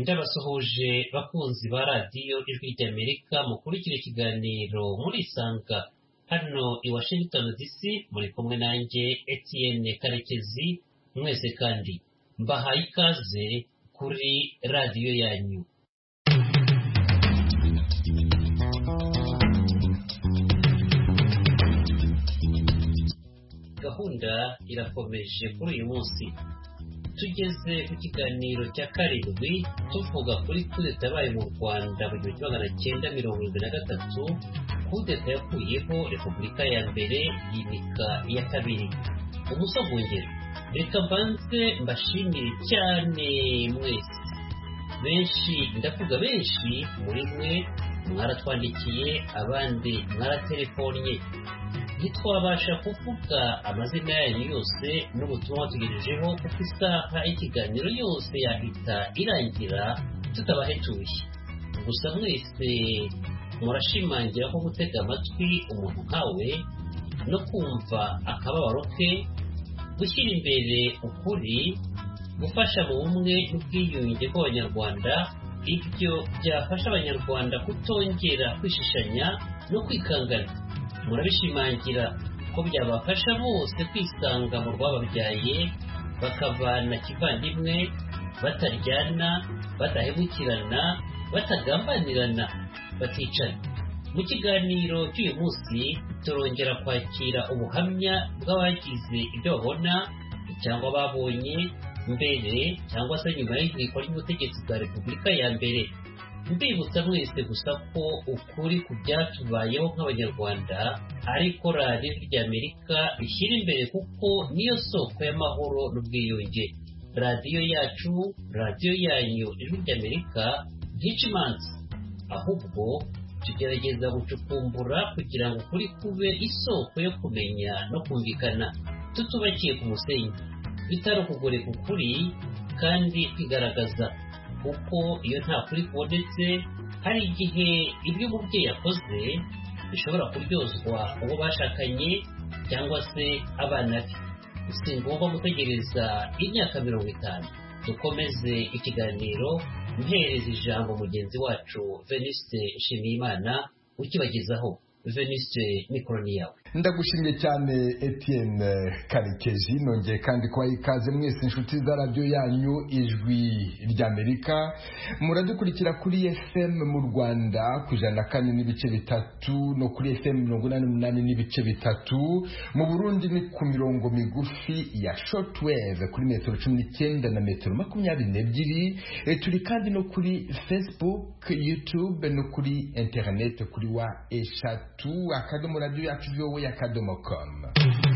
ndabasuhuje bakunzi ba radiyo ijwi ry'Amerika mukurikira ikiganiro murisanga hano i Washington DC muri kumwe nanjye Etienne Karekezi mwese kandi mbahaye ikaze kuri radiyo yanyu. Gahunda irakomeje kuri uyu munsi. Tugeze ku kiganiro cya karindwi tuvuga kuri kudeta yabaye mu Rwanda mu 1973, kudeta yakuyeho Repubulika ya mbere yimika iya kabiri. Umusogongero, reka mbanze mbashimire cyane mwese. Ndavuga benshi muri mwe mwaratwandikiye, abandi mwaratelefonye. Ntitwabasha kuvuga amazina yanyu yose n'ubutumwa tugejejeho kuko isaha y'ikiganiro yose yahita irangira tutabahetuye. Gusa mwese murashimangira ko gutega amatwi umuntu nkawe no kumva akababaro ke, gushyira imbere ukuri, gufasha mu bumwe n'ubwiyunge bw'Abanyarwanda, ibyo byafasha Abanyarwanda kutongera kwishishanya no kwikangana. Murabishimangira ko byabafasha bose kwisanga mu rwababyaye, bakavana kivandimwe, bataryana, badahemukirana, batagambanirana, baticana. Mu kiganiro cy'uyu munsi turongera kwakira ubuhamya bw'abagize ibyo babona cyangwa babonye mbere cyangwa se nyuma y'ihirikwa ry'ubutegetsi bwa Repubulika ya mbere. Mbibutsa mwese gusa ko ukuri ku byatubayeho nk'Abanyarwanda ariko radiyo ry'Amerika ishyira imbere kuko niyo soko y'amahoro n'ubwiyunge. Radiyo yacu, radiyo yanyu ijwi ry'Amerika ntica imanza, ahubwo tugerageza gucukumbura kugira ngo ukuri kube isoko yo kumenya no kumvikana, tutubakiye ku musenyi, bitari ukugoreka ukuri kandi kwigaragaza. Kuko iyo nta kuri kubonetse, hari igihe ibyo umubyeyi yakoze bishobora kuryozwa uwo bashakanye cyangwa se abana be. Si ngombwa gutegereza imyaka 50. Dukomeze ikiganiro mpereza ijambo mugenzi wacu Venuste Nshimiyimana ukibagezaho. Venuste, mikoro ni yawe. Ndagushimye cyane Etienne Karekezi, nongeye kandi kubaha ikaze mwese inshuti za radiyo yanyu ijwi ry'Amerika. Muradukurikira kuri FM mu Rwanda ku 104.3 no kuri FM 88.3. Mu Burundi ni ku mirongo migufi ya shortwave kuri metero 19 na metero 22. Turi kandi no kuri Facebook, YouTube no kuri internet kuri wa eshatu akadomo radio yacu akadomo.com.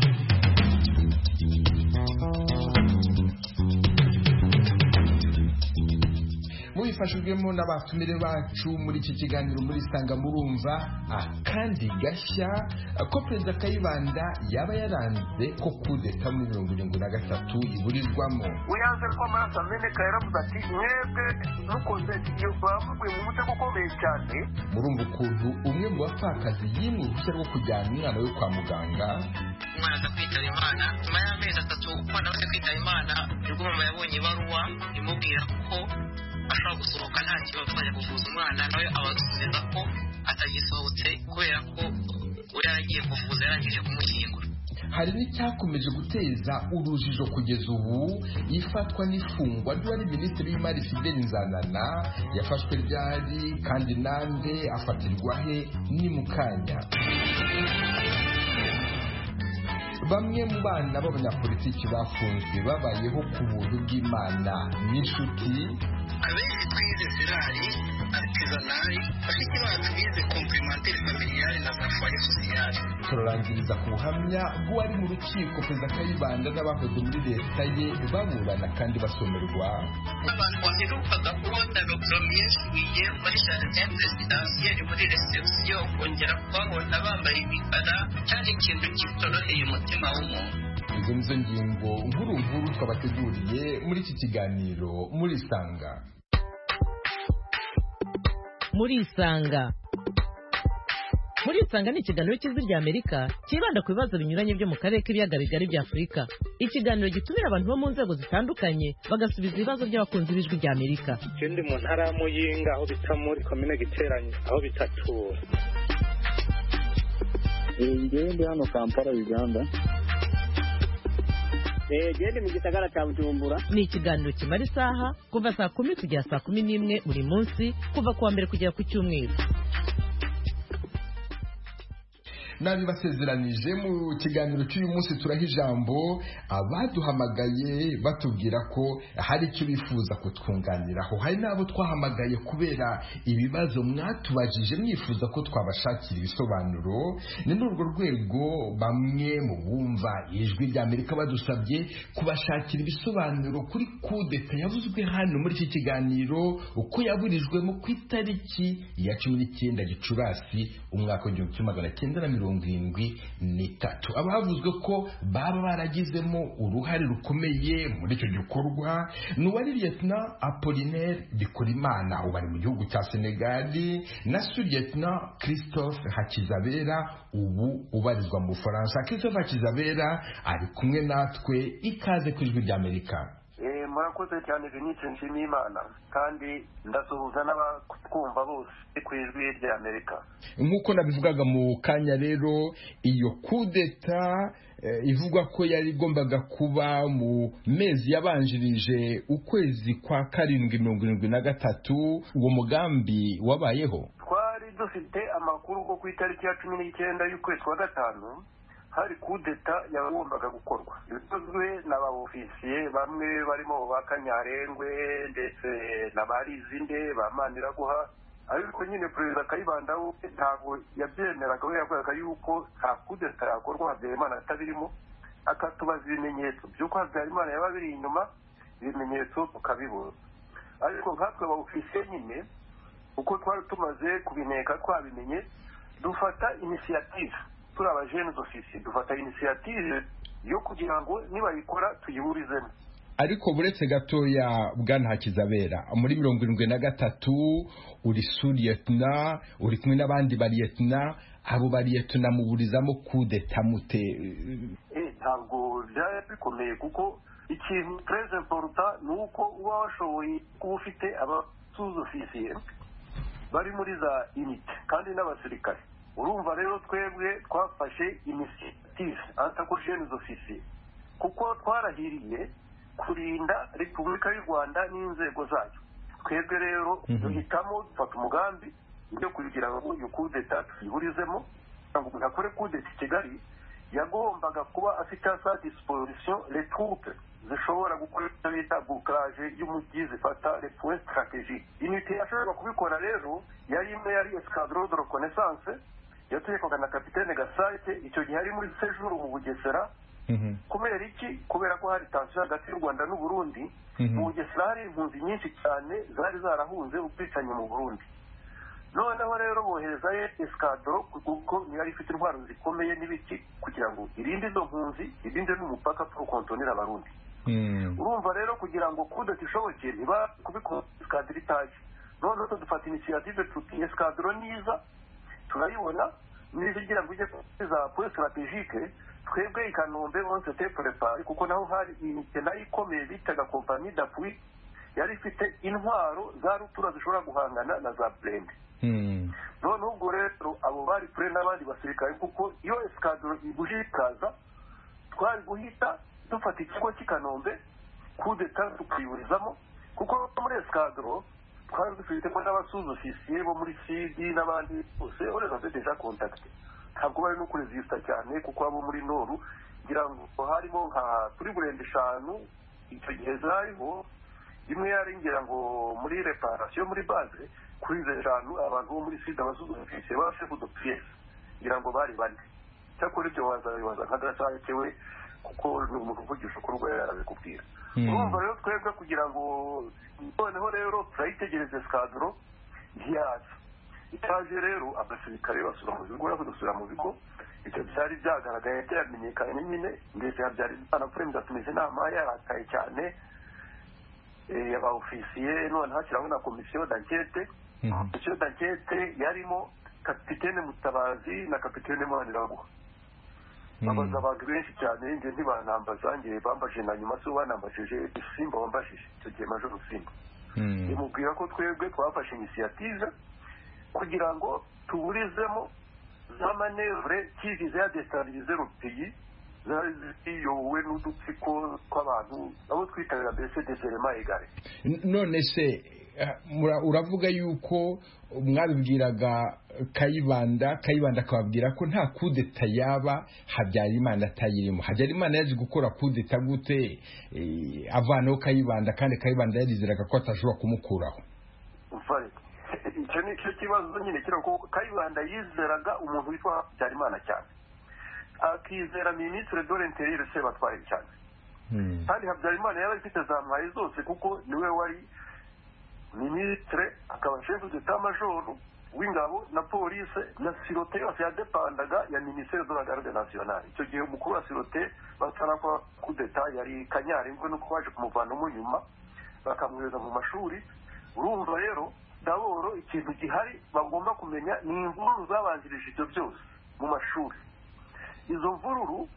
Mubifashijwemo n'abatumire bacu muri iki kiganiro muri sanga murumva akandi gashya ko Perezida Kayibanda yaba yaranze ko kudeta muri 1973 iburizwamo. Uyanze ko amaraso ameneka yaravuze ati mwebwe mukoze iyo bavuye mu mutego ukomeye cyane. Murumva ukuntu umwe mu bapfakazi yimwe uruhushya rwo kujyana umwana we kwa muganga. Umwana aza kwitaba Imana nyuma y'amezi 3 umwana we kwitaba Imana, nibwo mama yabonye ibaruwa imubwira ko ashobora gusohoka nta kibazo ajya kuvuza umwana, nawe abasubiza ko atagisohotse kubera ko uri yaragiye kuvuza yarangije kumushyingura. Hari n'icyakomeje guteza urujijo kugeza ubu, ifatwa n'ifungwa ry'uwari Minisitiri w'Imari Fidel Nzanana. Yafashwe ryari kandi nande, afatirwa he ni mu kanya. Bamwe mu bana b'abanyapolitiki bafunzwe babayeho ku buntu bw'Imana n'inshuti. Abenshi twize zirari artisanari, bafite bacu bize complémentaire familiale na safari sociale. Turarangiriza ku buhamya bw'uwari mu rukiko Perezida Kayibanda n'abahoze muri leta ye baburana kandi basomerwa. Abantu baherukaga kubona Dr. Miyeshwiye muri jardin presidentielle muri reception, kongera kubabona bambaye imikara cyari ikintu kitoroheye umutima w'umuntu. Izo nizo ngingo nkuru twabateguriye muri iki kiganiro muri sanga. Muri sanga Murisanga ni ikiganiro cy'Ijwi ry'Amerika kibanda ku bibazo binyuranye byo mu karere k'ibiyaga bigari bya Afurika. Ikiganiro gitumira abantu bo mu nzego zitandukanye bagasubiza ibibazo by'abakunzi b'Ijwi ry'Amerika. Ikindi mu ntara ya Muyinga aho bita muri komine Giteranyi aho bitatura. Ngende hano Kampala Uganda. Gende mu gisagara cya Bujumbura. Ni ikiganiro kimara isaha kuva saa 10 kugera saa 11 buri munsi kuva kuwa mbere kugera ku cyumweru. Nabi basezeranije mu kiganiro cy'uyu munsi turaha ijambo abaduhamagaye batubwira ko hari icyo bifuza kutwunganiraho. Hari n'abo twahamagaye kubera ibibazo mwatubajije mwifuza ko twabashakira ibisobanuro. Ni n'urwo rwego bamwe mu bumva Ijwi ry'Amerika badusabye kubashakira ibisobanuro kuri kudeta yavuzwe hano muri iki kiganiro uko yaburijwemo ku itariki ya 19 Gicurasi umwaka w'1973. Abavuzwe ko baba baragizemo uruhare rukomeye muri icyo gikorwa ni uwari Lieutenant Apollinaire Bikorimana ubari mu gihugu cya Senegal na Lieutenant Christophe Hakizabera ubu ubarizwa mu Bufaransa. Christophe Hakizabera ari kumwe natwe, ikaze ku Ijwi ry'Amerika. Murakoze cyane Venice Nshimiyimana kandi ndasuhuza n'abatwumva bose ku Ijwi ry'Amerika. Nk'uko nabivugaga mu kanya rero, iyo kudeta ivugwa ko yari igombaga kuba mu mezi yabanjirije ukwezi kwa 7/73, uwo mugambi wabayeho. Twari dufite amakuru ko ku itariki ya 19 y'ukwezi kwa gatanu hari kudeta yagombaga gukorwa. Bikozwe n'abofisiye bamwe barimo ba Kanyarengwe ndetse n'abarizinde bamaniraguha, ariko nyine Perezida Kayibanda ntabwo yabyemeraga. We yavugaga yuko nta kudeta yakorwa Habyarimana atabirimo, akatubaza ibimenyetso by'uko Habyarimana yaba biri inyuma, ibimenyetso tukabibura. Ariko nkatwe abofisiye nyine uko twari tumaze kubineka twabimenye, dufata initiative turi abajenes ofisiye, dufata initiative yo kugira ngo nibayikora tuyiburizemo. Ariko buretse gatoya Bwana Hakizabera, muri 73 uri Lieutenant, uri kumwe n'abandi ba Lieutenant, abo ba Lieutenant muburizamo kudeta mute? Ntabwo byari bikomeye kuko ikintu très important ni uko uba washoboye kuba ufite abasuzofisiye bari muri za unité kandi n'abasirikare. Urumva rero twebwe twafashe initiative antakojenes officiers kuko twarahiriye kurinda Repubulika y'u Rwanda n'inzego zayo. Twebwe rero duhitamo dufata umugambi yo kugira ngo iyo kudeta tuyiburizemo. Ngo nakore kudeta i Kigali yagombaga kuba afite sa disposition les troupes zishobora gukora icyo bita bouclage y'umujyi zifata les points stratégiques. Unité yashobora kubikora rero yari imwe yari escadron de reconnaissance yategekwaga na Kapitene Gasake. Icyo gihe ari muri séjour mu Bugesera. Kubera iki? Kubera ko hari tension hagati y'u Rwanda n'u Burundi. Mu Bugesera hari impunzi nyinshi cyane zari zarahunze ubwicanyi mu Burundi. Noneho rero bohereza escadron kuko yari ifite intwaro zikomeye n'ibiki kugira ngo irinde izo mpunzi, irinde n'umupaka pour contenir abarundi. Urumva rero kugira ngo kudeta ishoboke niba kubikora escadron itaje. Noneho dufata initiative tuti escadron niza turayibona nizigira ngo ujye kuza point stratégique. Twebwe i Kanombe on s'était préparé kuko naho hari inite nayo ikomeye bitaga compagnie d'appui yari ifite intwaro za rutura zishobora guhangana na za blende. Noneho ubwo rero abo bari kure n'abandi basirikare kuko iyo escadron iguje ikaza twari guhita dufata ikigo cy'i Kanombe kudeta tukiburizamo kuko muri escadron twari dufitemo n'abasuzofisiye bo muri Sud n'abandi bose uretse deja contacté. Ntabwo bari no kuresista cyane kuko abo muri Noru ngira ngo harimo nka turi burende 5 icyo gihe zariho. Imwe yari ngira ngo muri reparation muri base kuri 5 abantu bo muri Sud abasuzofisiye ba chef de pièce ngira ngo bari bane. Cyakora ibyo waza nk'agasakewe kuko ni umuntu uvugisha ko rwo yarabikubwira. Urumva rero twebwe kugira ngo noneho rero turayitegereza escadron ntiyaza. Itaje rero abasirikare basura mu bigo n'abadusura mu bigo. Icyo byari byagaragaye byamenyekanye nyine ndetse byari anapremda tumeze nama yarakaye cyane y'aba officier none hashyiraho na commission d'enquête. Commission d'enquête yarimo kapitene Mutabazi na kapitene Maniraguha. Babaza abantu benshi cyane nje ntibanambaza nje bambaje na nyuma so banambajije Simba wambashije icyo gihe Major Simba. Nimubwira ko twebwe twafashe initiative kugira ngo tuburizemo za manevre qui visait à déstabiliser le pays ziyowe n'udutsiko tw'abantu abo twitabira mbese des éléments égales. None se uravuga yuko mwabibwiraga Kayibanda akababwira ko nta kudeta yaba Habyarimana atayirimo. Habyarimana yaje gukora kudeta gute avanaho Kayibanda kandi Kayibanda yarizeraga ko atashobora kumukuraho? Icyo ni cyo kibazo nyine kira ko Kayibanda yizeraga umuntu witwa Habyarimana cyane, akizera ministre de l'intérieur Sebatware cyane, kandi Habyarimana yari afite za mwayi zose kuko niwe wari ministre akaba chef d'état-major w'ingabo na police na sirote yose yadepandaga ya ministère de la garde nationale. Icyo gihe umukuru wa sirote batarapa kudeta yari Kanyarengwe no kwaje kumuvanamo nyuma bakamweza mu mashuri. Urumva rero daboro ikintu gihari bagomba kumenya ni imvururu zabanjirije ibyo byose mu mashuri. Izo mvururu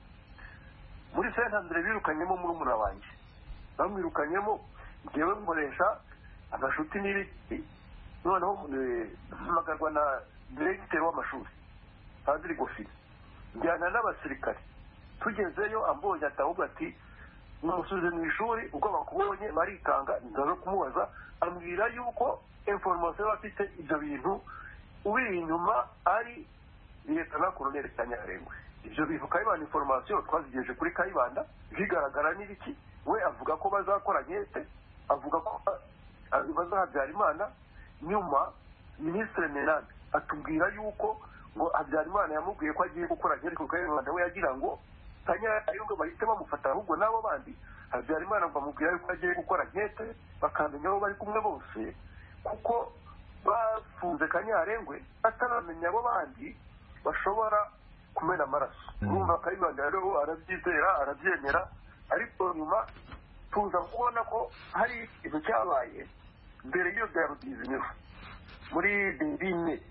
muri Saint-André birukanyemo murumuna wanjye, bamwirukanyemo ngewe nkoresha amashuti n'ibiti, noneho mpamagarwa na directeur w'amashuri Padiri Gofiri, njyana n'abasirikare. Tugezeyo ambonye atahubwo ati numusubize mu ishuri, ubwo bakubonye barikanga, ndaje kumubaza ambwira yuko information bafite ibyo bintu ubiri inyuma ari Lieutenant Colonel Kanyarengwe. Ibyo bintu Kayibanda information twazigeje kuri Kayibanda bigaragara n'ibiki, we avuga ko bazakora nyete, avuga ko Habyarimana. Nyuma Ministre Menane atubwira yuko ngo Habyarimana yamubwiye ko agiye gukora ariko Kayibanda we yagira ngo Kanyarengwe bahite bamufata ahubwo nabo bandi. Habyarimana bamubwira yuko agiye gukora nkete bakamenya aho bari kumwe bose, kuko bafunze Kanyarengwe ataramenya abo bandi bashobora kumena amaraso. Urumva Kayibanda rero arabyizera arabyemera, ariko nyuma tuza kubona ko hari ikintu cyabaye mbere y'iyo byarudizineho muri 2000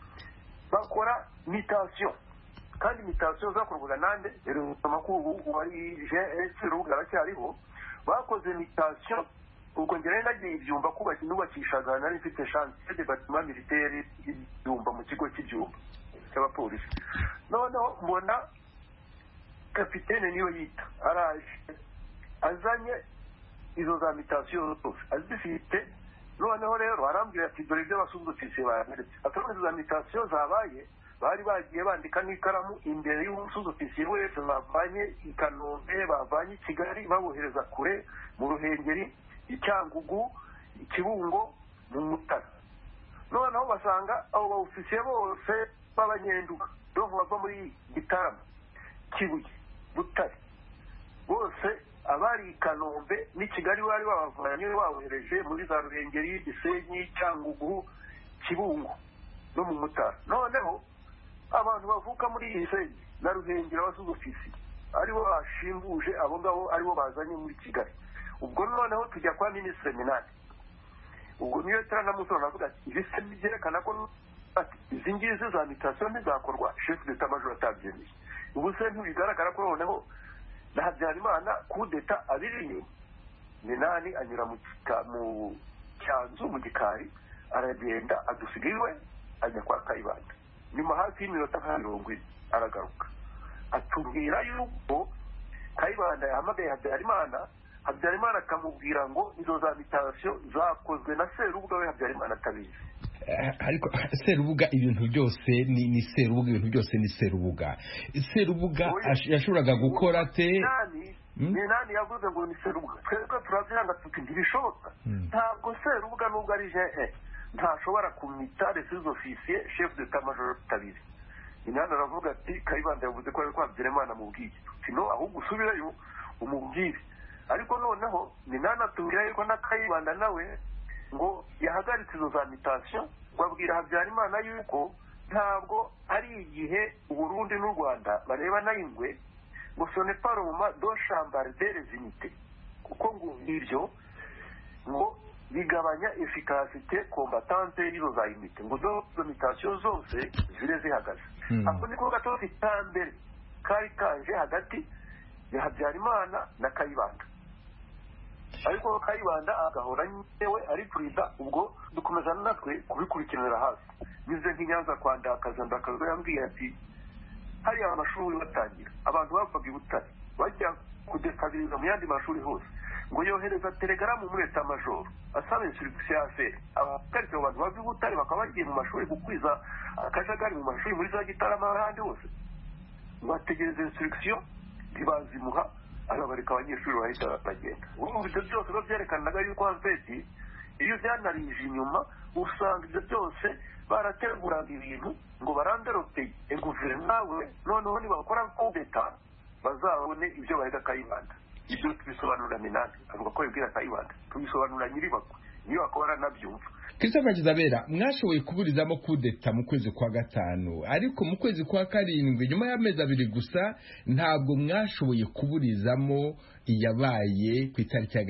bakora mutation, kandi mutation zakorwaga nande rero amakuru wari JS rugara cyariho bakoze mutation. Ubwo ngere nagiye ibyumba kubaki nubakishaga nari mfite chance de bâtiment militaire ibyumba mu kigo cy'ibyumba cy'abapolisi. Noneho mbona kapitene niyo yita araje azanye izo za mutation zose azifite. Noneho rero arambwira ati dore ibyo basuzufise bameretse atari za mutation zabaye, bari bagiye bandika n'ikaramu imbere y'umusuzufise wese bavanye i Kanombe bavanye i Kigali babohereza kure mu Ruhengeri, Icyangugu, Ikibungo, mu Mutara. Noneho basanga abo baofisiye bose b'abanyenduga donc bava muri Gitarama, Kibuye, Butare, bose abari Kanombe ni Kigali bari babavanye babohereje muri za Ruhengeri, Gisenyi, Cyangugu, Kibungo no mu Mutara. Noneho abantu bavuka muri Gisenyi na Ruhengeri abasuzofisi aribo bashimbuje abo ngabo aribo bazanye muri Kigali. Ubwo noneho tujya kwa Ministre Menane, ubwo niyo tanamusoro navuga ati ibise byerekana ko izi ngizi za mutation ntizakorwa chef d'état-major atabyemeye. Ubu se ntibigaragara ko noneho na Habyarimana kudeta abiri Menane anyura mu cyanzu mu gikari aragenda adusigiwe ajya kwa Kayibanda. Nyuma hafi y'iminota 20 aragaruka atubwira yuko Kayibanda yahamagaye Habyarimana akamubwira ngo izo za mutation zakozwe na Serubuga we Habyarimana atabizi. Ariko Serubuga ibintu byose ni Serubuga, ibintu byose ni Serubuga. Serubuga yashuraga gukora te Menane yavuze ngo ni Serubuga. Twebwe turabyanga tuti ntibishoboka. Ntabwo Serubuga nubwo ari je ntashobora kumita les officiers chef d'état-major tabizi. Menane aravuga ati Kayibanda yavuze ko ari kwa Habyarimana mubwiye. Sino ahubwo usubirayo umubwire. Ariko noneho Menane atubwira yuko na Kayibanda nawe ngo yahagaritse izo za mutation, babwira Habyarimana yuko ntabwo ari igihe Burundi n'u Rwanda bareba na ingwe ngo ce n'est pas le moment de chambarder les unités, kuko ngo ibyo ngo bigabanya efikasite kombatante y'izo za imite ngo zo mitasiyo zose zire zihagaze. ako niko gatozi itambere kari kanje hagati ya Habyarimana na Kayibanda, ariko Kayibanda agahora nyewe ari perezida. ubwo dukomeza natwe kubikurikiranira hasi bize nk'Inyanza kwa Ndakaza yambwiye ati hariya amashuri batangira abantu bavaga i Butare bajya kudestabiriza mu yandi mashuri hose, ngo yohereza telegaramu muri leta majoro asaba instruction affaire abakarite abantu bava i Butare bakaba bagiye mu mashuri gukwiza akajagari mu mashuri muri za Gitarama n'ahandi hose, bategereza instruction ntibazimuha arabareka abanyeshuri bahita bagenda. Ubu ibyo byose byerekanaga yuko Hanfeti iyo byanarije inyuma usanga ibyo byose barateguraga ibintu ngo baranderote guverinoma we noneho nibakora kudeta bazabone ibyo bahita Kayibanda. Ibyo tubisobanura Minani avuga ko yibwira Kayibanda tubisobanura Nyiribako niyo akora nabyumva. Christopher Kizabera, mwashoboye kuburizamo kudeta mu kwezi kwa gatanu, ariko mu kwezi kwa karindwi nyuma y'amezi 2 gusa ntabwo mwashoboye kuburizamo iyabaye ku itariki ya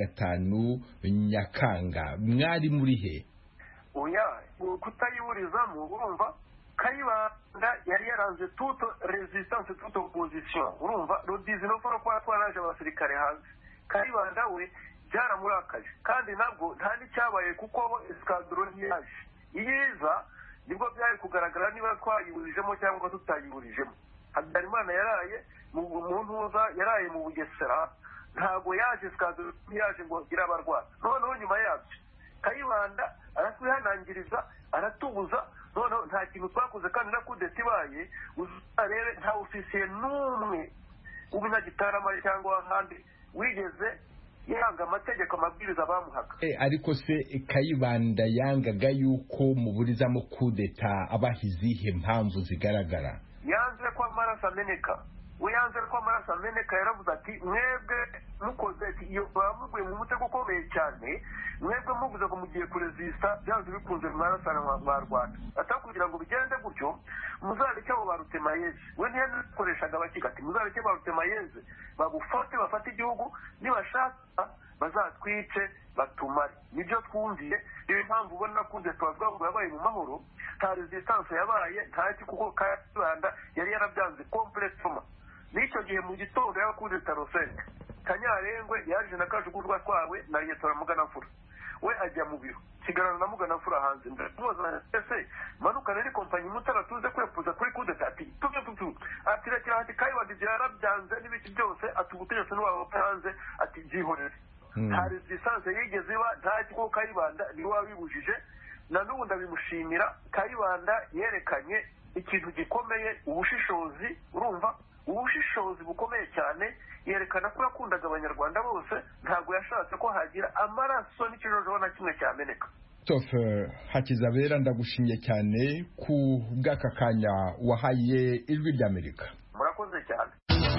5 Nyakanga. Mwari muri he? Oya, kutayiburizamo urumva Kayibanda yari yaranze toute resistance toute opposition. Urumva le 19 kwa twaraje abasirikare hanze. Kayibanda we byaramurakaje kandi nabwo nta n'icyabaye kuko escadron yaje iyiza nibwo byari kugaragara niba twayiburijemo cyangwa tutayiburijemo. Habyarimana yaraye mu ntuza yaraye mu Bugesera, ntabwo yaje escadron yaje ngo gira abarwana. Noneho nyuma yabyo Kayibanda aratwihanangiriza aratubuza, noneho nta kintu twakoze kandi na kudeta ibaye uzarebe nta ofisiye n'umwe ubinagitarama cyangwa ahandi wigeze yanga amategeko amabwiriza bamuhaga. Ariko se Kayibanda yangaga yuko muburizamo kudeta abahizihe mpamvu zigaragara? Yanze ko amaraso ameneka. Uyanze ko amaraso ameneka yaravuze ati mwebwe mukoze iyo bamuguye mu mutego ukomeye cyane, mwebwe muvuze ko mugiye kuresista byanze bikunze mwarasana mu Rwanda atakugira ngo bigende gutyo muzareke abo Barutemayeze. We ntiyakoreshaga abakiga ati muzareke Barutemayeze bagufate bafate igihugu nibashaka bazatwice batumare. Nibyo twumviye iyo mpamvu ubona kunze twavuga ngo yabaye mu mahoro nta resistance yabaye ntaki kuko Kayibanda yari yarabyanze complètement. N'icyo gihe mu gitondo yakunze Tarosenge Kanyarengwe yaje na Kajugurwa twawe na Yetora Muganafura, we ajya mu biro kigarana na Muganafura hanze ndamubaza ese manuka rero kompanyi mutara tuze kwepuza kuri kudeta ati tutu ati rekera ati Kayibanda yarabyanze n'ibiki byose atugutegetse n'uwawe hanze ati byihorere. Nta resistance yigeze iba ntaki kuko Kayibanda ni wabibujije na n'ubu ndabimushimira. Kayibanda yerekanye ikintu gikomeye, ubushishozi. Urumva ubushishozi bukomeye cyane, yerekana ko yakundaga abanyarwanda bose, ntabwo yashatse ko hagira amaraso n'ikijojo na kimwe cyameneka. Christopher Hakizabera, ndagushimye cyane ku bw'aka kanya wahaye Ijwi ry'Amerika. Murakoze cyane.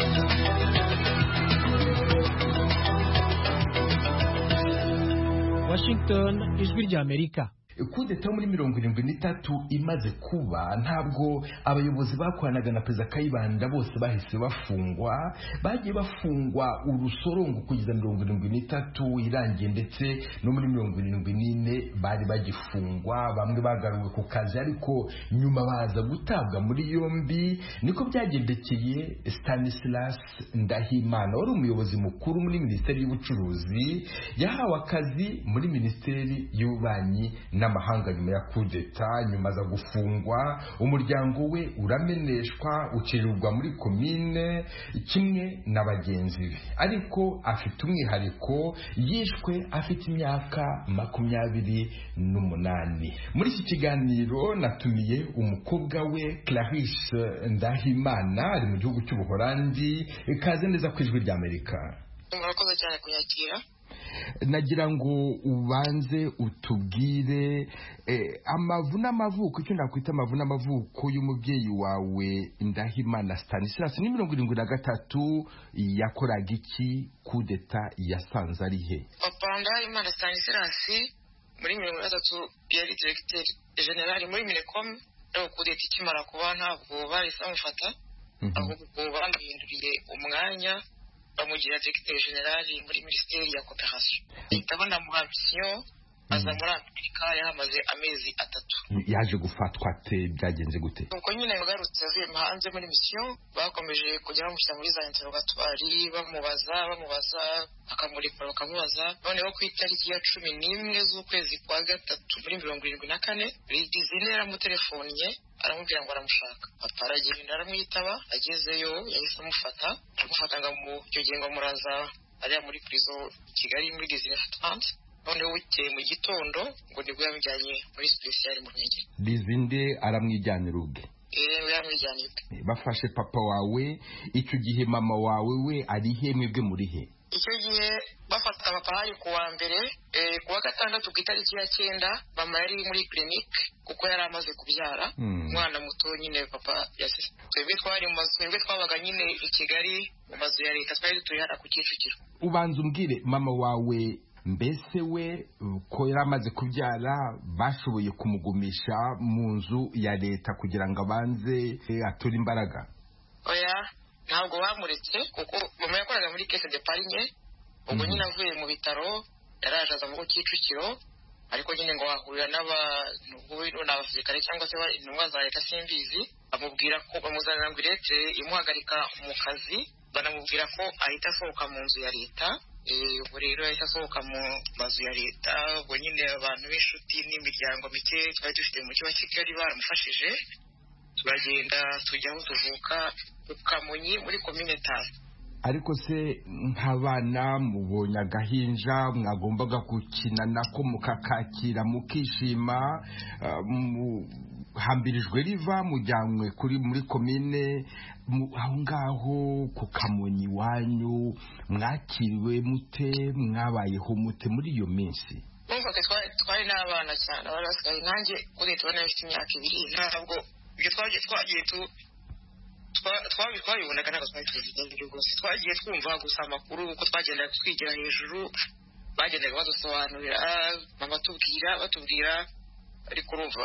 Washington, Ijwi ry'Amerika. Kudeta muri 73 imaze kuba, ntabwo abayobozi bakoranaga na Perezida Kayibanda bose bahise bafungwa. Bagiye bafungwa urusorongo kugeza 73 irangiye, ndetse no muri 74 bari bagifungwa. Bamwe bagaruwe ku kazi ariko nyuma baza gutabwa muri yombi. Niko byagendekeye Stanislas Ndahimana wari umuyobozi mukuru muri Minisiteri y'Ubucuruzi, yahawe akazi muri Minisiteri y'Ububanyi n'Amahanga nyuma ya kudeta. Nyuma za gufungwa, umuryango we urameneshwa ucirirwa muri komine kimwe na bagenzi be, ariko afite umwihariko, yishwe afite imyaka 28. Muri iki kiganiro natumiye umukobwa we Clarisse Ndahimana, ari mu gihugu cy'Ubuholandi. Kaze neza ku Ijwi ry'Amerika. Murakoze cyane kunyakira. Nagira ngo ubanze utubwire amavu n'amavuko, icyo nakwita amavu n'amavuko y'umubyeyi wawe Ndahimana Stanislas. Ni 73 yakoraga iki? Kudeta yasanze ari he? Papa Ndahimana Stanislas muri 73 yari directeur general muri Minecom. Kudeta ikimara kuba ntabwo bahise bamufata, ahubwo bamwihinduriye umwanya bamugira directeur general muri Ministeri ya Coopération. Ndabona mu mission aza muri Amerika yahamaze amezi 3. yaje gufatwa ate byagenze gute? Nuko nyine yagarutse avuye hanze muri mission bakomeje kujya bamushyira muri za interrogatoire bamubaza akamurikura bakamubaza noneho ku itariki ya 11 z'ukwezi kwa gatatu muri 74 Rizine yaramutelefonnye aramubwira ngo aramushaka. Papa aragenda aramwitaba agezeyo yahise amufata ngo mu cyo gihe ngo muraza ariya muri prison Kigali muri Rizine Fund. Noneho bukeye mu gitondo ngo nibwo yamujyanye muri special mu Nkege. Rizinde aramwijyanira ubwe. Yamwijyanye. Bafashe papa wawe icyo gihe mama wawe we ari he mwebwe muri he? Icyo gihe bafata papa hari kuwa mbere kuwa gatandatu ku itariki ya 9 mama yari muri clinic kuko yari amaze kubyara umwana muto nyine papa yasize. Twebwe twari mu mazu twebwe twabaga nyine i Kigali mu mazu ya leta twari turi hara ku Kicukiro. Ubanza umbwire mama wawe mbese we ko yari amaze kubyara bashoboye kumugumisha mu nzu ya leta kugira ngo abanze ature imbaraga? Oya ntabwo bamuretse kuko mama yakoraga muri caisse de pargne ubwo nyine avuye mu bitaro yaraje aza mu Kicukiro ariko nyine ngo ahurira n'abasirikare cyangwa se intumwa za leta simbizi amubwira ko bamuzanira ngo irete imuhagarika mu kazi banamubwira ko ahita asohoka mu nzu ya leta. Ubwo rero yahise asohoka mu mazu ya leta ubwo nyine abantu b'inshuti n'imiryango mike twari dufite mu mujyi wa Kigali baramufashije turagenda tujya aho tuvuka ku Kamonyi muri commune Taba. Ariko se nk'abana mubonye agahinja mwagombaga gukina nako mukakakira mukishima hambirijwe riva mujyanywe muri komine aho ngaho ku Kamonyi wanyu mwakiriwe mute mwabayeho mute muri iyo minsi? Numva ko twari n'abana cyane barasigaye nkanjye kuri tubona bafite imyaka 2 ntabwo ibyo twagiye twabibonaga ntabwo twari tuzi rwose twagiye twumva gusa amakuru uko twagendaga twigira hejuru bagendaga badusobanurira mama batubwira ariko urumva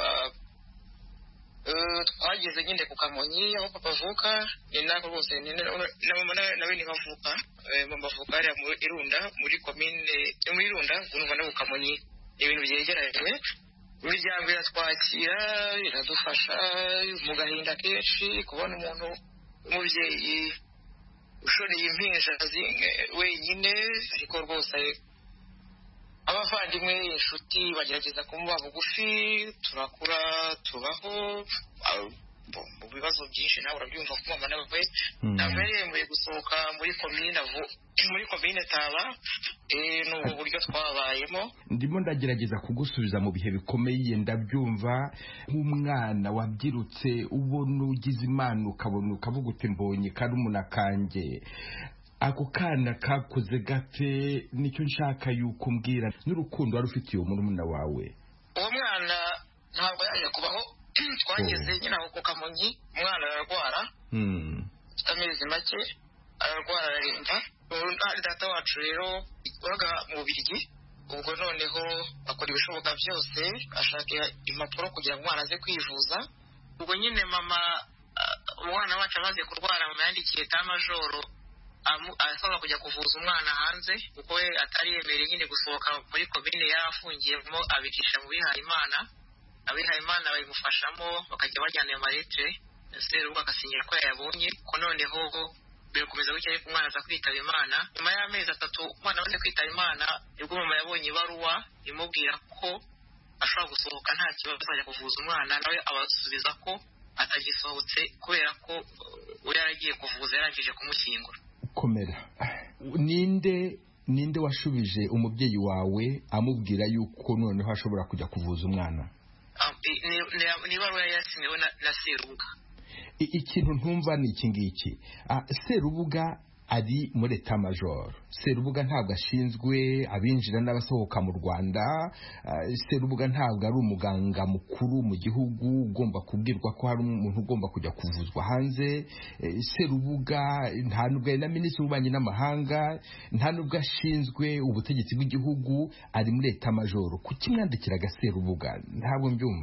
twageze nyine ku Kamonyi aho papa avuka ni nako rwose na mama nawe ni bavuka mama avuka ari mu Irunda muri commune muri Irunda urumva no ku Kamonyi ibintu byegeranye imiryango yatwakira iradufasha mu gahinda kenshi kubona umuntu umubyeyi ushoreye impinja wenyine ariko rwose abavandimwe inshuti bagerageza kumuba bugufi turakura tubaho mu bibazo byinshi nawe urabyumva ko mama nawe namereye gusohoka muri komine Taba n'ubwo buryo twabayemo. Ndimo ndagerageza kugusubiza mu bihe bikomeye ndabyumva nk'umwana wabyirutse ubona ugize imana ukabona ukavuga uti mbonye karumuna kanjye ako kana kakoze gate nicyo nshaka yuko mbwira n'urukundo wari ufitiye murumuna wawe. Uwo mwana ntabwo yaje kubaho twageze nyina ku Kamonyi umwana ararwara amezi make ararwara araremba data wacu rero waga mu Bubiligi ubwo noneho akora ibishoboka byose ashaka impapuro kugira ngo umwana aze kwivuza. Ubwo nyine mama umwana wacu amaze kurwara mama yandikiye tamajoro asaba kujya kuvuza umwana hanze kuko we atari yemereye nyine gusohoka muri komine yarafungiyemo abicisha mu bihaye imana babimufashamo bakajya bajyana ayo maletre Serubuga agasinyira ko yayabonye ko noneho birakomeza gutya ariko umwana aza kwitaba Imana. Nyuma y'amezi 3 umwana amaze kwitaba Imana nibwo mama yabonye ibaruwa imubwira ko ashobora gusohoka nta kibazo azajya kuvuza umwana nawe abasubiza ko atagisohotse kubera ko we yaragiye kuvuza yarangije kumushyingura. Komera. Ninde washubije umubyeyi wawe amubwira yuko noneho ashobora kujya kuvuza umwana? Ni baruwa yasinyiwe na Serubuga. Ikintu ntumva ni iki ngiki. Serubuga ari muri Etat Major. Serubuga ntabwo ashinzwe abinjira n'abasohoka mu Rwanda. Serubuga ntabwo ari umuganga mukuru mu gihugu ugomba kubwirwa ko hari umuntu ugomba kujya kuvuzwa hanze. Serubuga nta nubwo ari na minisitiri w'ububanyi n'amahanga, nta nubwo ashinzwe ubutegetsi bw'igihugu, ari muri Etat Major. Kuki mwandikiraga Serubuga? Ntabwo mbyumva.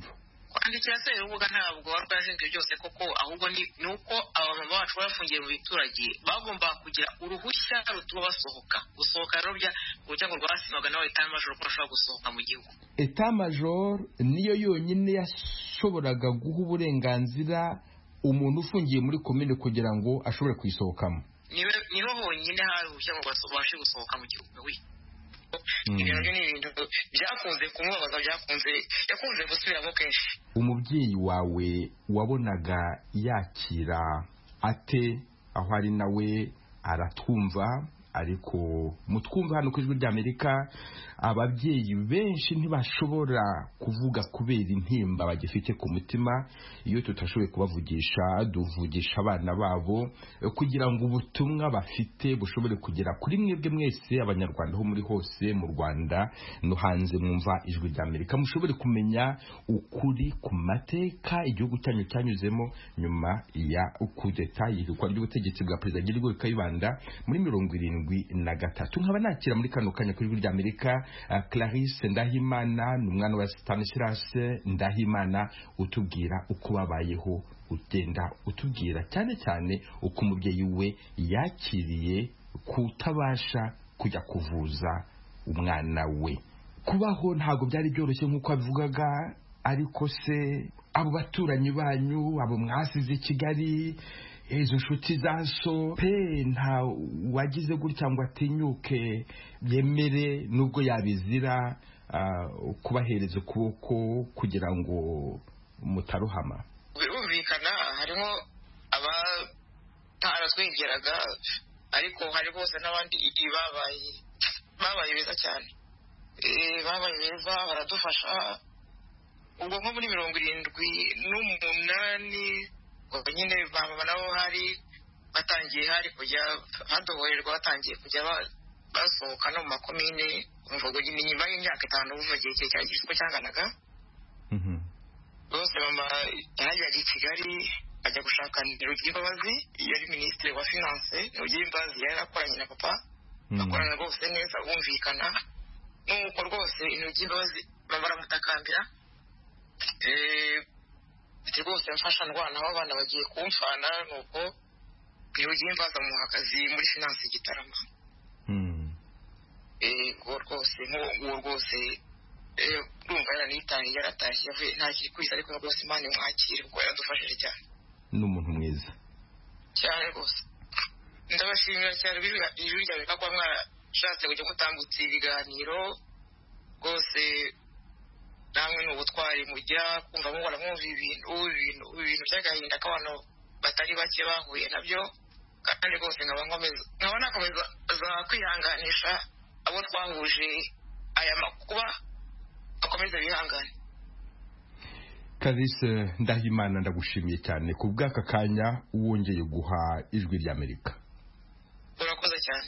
kwandikira Serubuga ntabwo warwashinzwe byose koko, ahubwo ni uko abamama bacu bafungiye mu biturage bagomba kugira uruhushya rutuma gusohoka rero burya ngo rwasimaga nawe Etat Major ko bashobora gusohoka mu gihugu. Etat Major niyo yonyine yashoboraga guha uburenganzira umuntu ufungiye muri komine kugira ngo ashobore kuyisohokamo. Niho honyine hari uruhushya ngo babashe gusohoka mu gihugu. Ibyo nabyo ni ibintu byakunze kumubabaza, yakunze gusubiramo kenshi. Umubyeyi wawe wabonaga yakira ate aho ari nawe aratwumva, ariko mutwumva hano ku Ijwi ry'Amerika ababyeyi benshi ntibashobora kuvuga kubera intimba bagifite ku mutima. Iyo tutashoboye kubavugisha duvugisha abana babo kugira ngo ubutumwa bafite bushobore kugera kuri mwebwe mwese abanyarwanda ho muri hose mu Rwanda no hanze mwumva Ijwi ry'Amerika, mushobore kumenya ukuri ku mateka igihugu cyanyu cyanyuzemo nyuma ya kudeta y'irikwa ry'ubutegetsi bwa Perezida Gilbert Kayibanda muri 73. Nkaba nakira muri kano kanya ku Ijwi ry'Amerika Clarisse Ndahimana, n'umwana wa Stanislas Ndahimana, utubwira uko babayeho, ugenda utubwira cyane cyane uko umubyeyi we yakiriye kutabasha kujya kuvuza umwana we. Kubaho ntabwo byari byoroshye nk'uko abivugaga, ariko se abo baturanyi banyu, abo mwasize Kigali, izo nshuti zaso pe nta wagize gutya ngo atinyuke yemere nubwo yabizira kubahereza ukuboko kugira ngo mutaruhama? Birumvikana harimo abataratwegeraga, ariko hari bose n'abandi babaye beza cyane, babaye beza baradufasha. Ubwo nko muri 78 nyine baba nabo batangiye kujya hadohorerwa, batangiye kujya basohoka no mu makomine. Umvugo nyuma y'imyaka 5 buvugiye igihe cya gisiko cyanganaga. Bose mama yajyaga i Kigali ajya gushaka Rugimbabazi, yari Minisitiri wa Finance. Rugimbabazi yari akoranye na papa, bakorana rwose neza, bumvikana. Nuko rwose Rugimbabazi mama baramutakambira, rwose mfasha ndwana aho abana bagiye kumfana. Nuko Rugimbabazi amuha akazi muri Finance Gitarama. Rwose nk'uwo rwose urumva yaratashye yavuye ntakiri kwisa, ariko rwose Imana imwakire kuko yaradufashije cyane. Ni umuntu mwiza cyane rwose. Ndabashimira cyane Ijwi ry'Amerika ko mwashatse kujya mutambutsa ibiganiro rwose. Namwe n'ubutwari mujya kumva mubona mwumva ibintu by'agahinda k'abantu batari bake bahuye nabyo, kandi rwose nkaba nakomeza kwihanganisha abo twahuje aya makuba, bakomeza bihangane. Clarisse Ndahimana, ndagushimiye cyane ku bw'aka kanya wongeye guha Ijwi ry'Amerika. Urakoze cyane.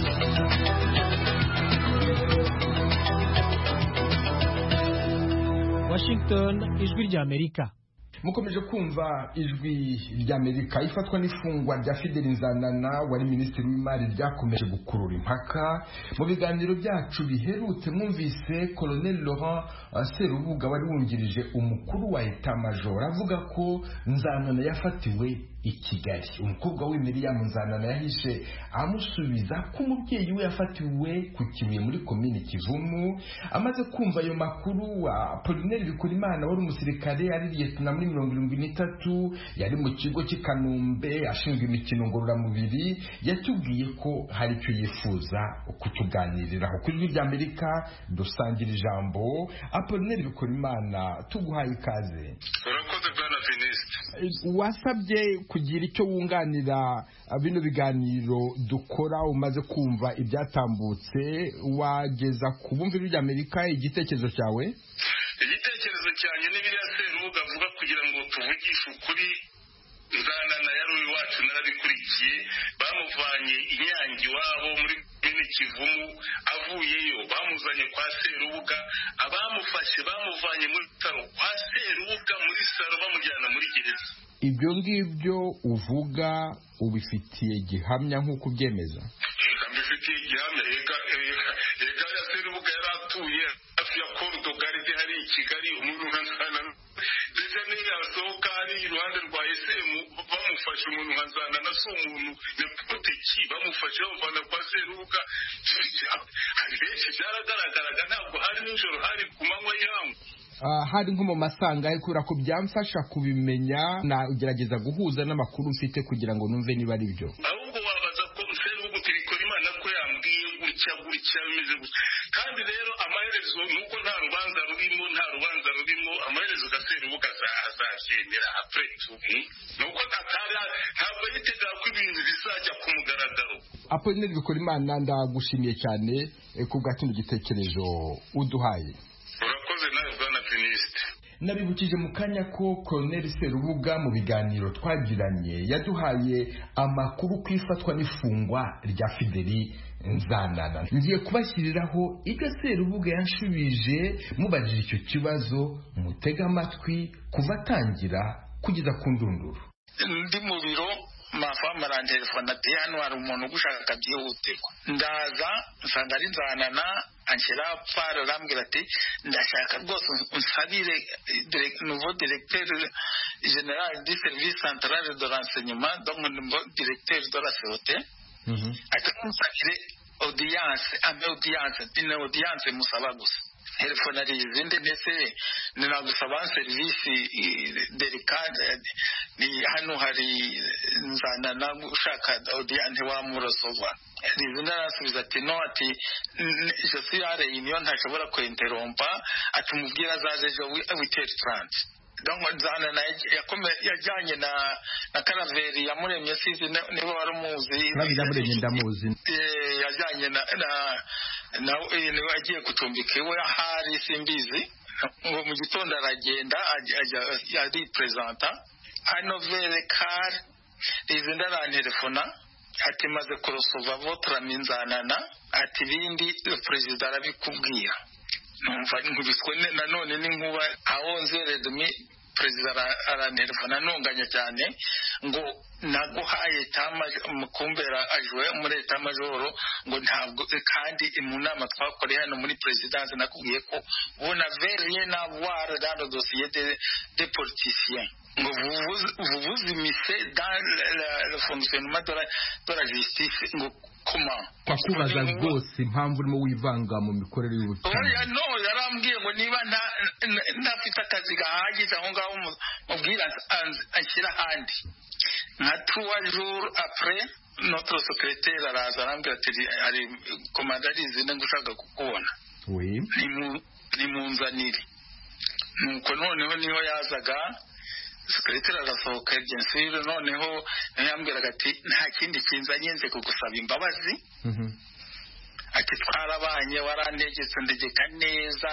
Washington, Ijwi ry'Amerika. Mukomeje kumva Ijwi ry'Amerika. Ifatwa n'ifungwa rya Fidel Nzanana wari Minisitiri w'Imari ryakomeje gukurura impaka. Mu biganiro byacu biherutse mwumvise Colonel Laurent Serubuga wari wungirije umukuru wa Etat Major avuga ko Nzanana yafatiwe i Kigali. Umukobwa we Miriam Nzanana yahishe amusubiza ko umubyeyi we yafatiwe ku Kibuye muri komine Kivumu. Amaze kumva ayo makuru, wa Apollinaire Bikorimana wari umusirikare ari lieutenant muri 73 yari mu kigo cy'Ikanombe ashinzwe imikino ngororamubiri, yatubwiye ko hari icyo yifuza kutuganiriraho. Ku Ijwi ry'Amerika dusangira ijambo. Apollinaire Bikorimana, tuguhaye ikaze. Urakoze bwana Finiste. Wasabye kugira icyo wunganira bino biganiro dukora, umaze kumva ibyatambutse, wageza ku bumva Ijwi ry'Amerika igitekerezo cyawe? Igitekerezo cyanjye ni biriya Serubuga avuga kugira ngo tuvugishe ukuri. Nzanana yari iwacu, narabikurikiye. Bamuvanye i Nyange iwabo muri komine Kivumu, avuyeyo bamuzanye kwa Serubuga. Abamufashe bamuvanye muri saro kwa Serubuga, muri saro bamujyana muri gereza. Ibyo ngibyo uvuga ubifitiye gihamya nk'uko ubyemeza? babifitiye gihamya ega ya Serubuga yaratuye hafi ya Portugal hari i Kigali umuntu nkazana ndetse niyo yasohoka hari iruhande rwa SM bamufashe umuntu nkazana na so umuntu nepoteki bamufashe bamuvana kwa Serubuga hari benshi byaragaragaraga ntabwo hari nijoro hari ku manywa yangu hari nko mu masanga ariko kubera ko byamfasha kubimenya na ugerageza guhuza n'amakuru mfite kugira ngo numve niba ari byo ahubwo wabaza ko Serubuga tubikora Imana ko yambwiye gutya bimeze gutya kandi rero amaherezo nuko nta rubanza rurimo amaherezo ga Serubuga azashimira après nuko ntabwo yitega ko ibintu bizajya ku mugaragaro Apollinaire Bikorimana ndagushimiye cyane ku bw'akindi gitekerezo uduhaye. Urakoze nawe bwana Finiste. Nabibukije mu kanya ko Colonel Serubuga mu biganiro twagiranye yaduhaye amakuru ku ifatwa n'ifungwa rya Fideli Nzanana. Ngiye kubashyiriraho ibyo Serubuga yanshubije mubajije icyo kibazo mutega amatwi kuva atangira kugeza ku ndunduro. Ndi mu biro mafama rantelefone ati hano hari umuntu ugushaka byihutirwa ndaza nsanga ari Nzanana anshyira pfara arambwira ati ndashaka rwose unsabire nouveau directeur général du service central de renseignement donc directeur de la sécurité ati unsabire audience musaba gusa telefone ari izindi ndetse ninagusaba serivisi delicate ni hano hari Nzanana ushaka audience wa Murosova izindi arasubiza ati no ati je suis à réunion ntashobora kwinterrompa ati mubwira azaje ejo witeri trans donc Nzanana yajyanye na Karaveri yamuremye sizi niba wari umuzi Karaveri ndamuzi yajyanye na agiye gucumbika iwe ahari simbizi ngo mu gitondo aragenda ajya representa hano vere car izindi arantelefona ati maze kurosova votre Nzanana ati bindi perezida arabikubwira numva nkubiswe nanone n'inkuba aho nzeredumi perezida arantelefona nonganya cyane ngo naguhaye tama mukumbera ajwe muri eta majoro ngo ntabwo kandi mu nama twakoreye hano muri presidence nakubwiye ko bona verrien à voir dans le dossier des politiciens ngo vous immiscez dans le fonctionnement de la justice ngo comment kwakubaza rwose impamvu urimo wivanga mu mikorere y'ubutabera no yarambwiye ngo niba ntafite akazi gahagije aho ngaho mubwira anshyira handi nka 3 jours après notre secrétaire araza arambwira ati ari komandarizi ngushaka kukubona ni munzanire nuko noneho niho yazaga secrétaire arasohoka agensire noneho yambwiraga ati nta kindi kinzanye nze kugusaba imbabazi ati twarabanye warantegetse ndegeka neza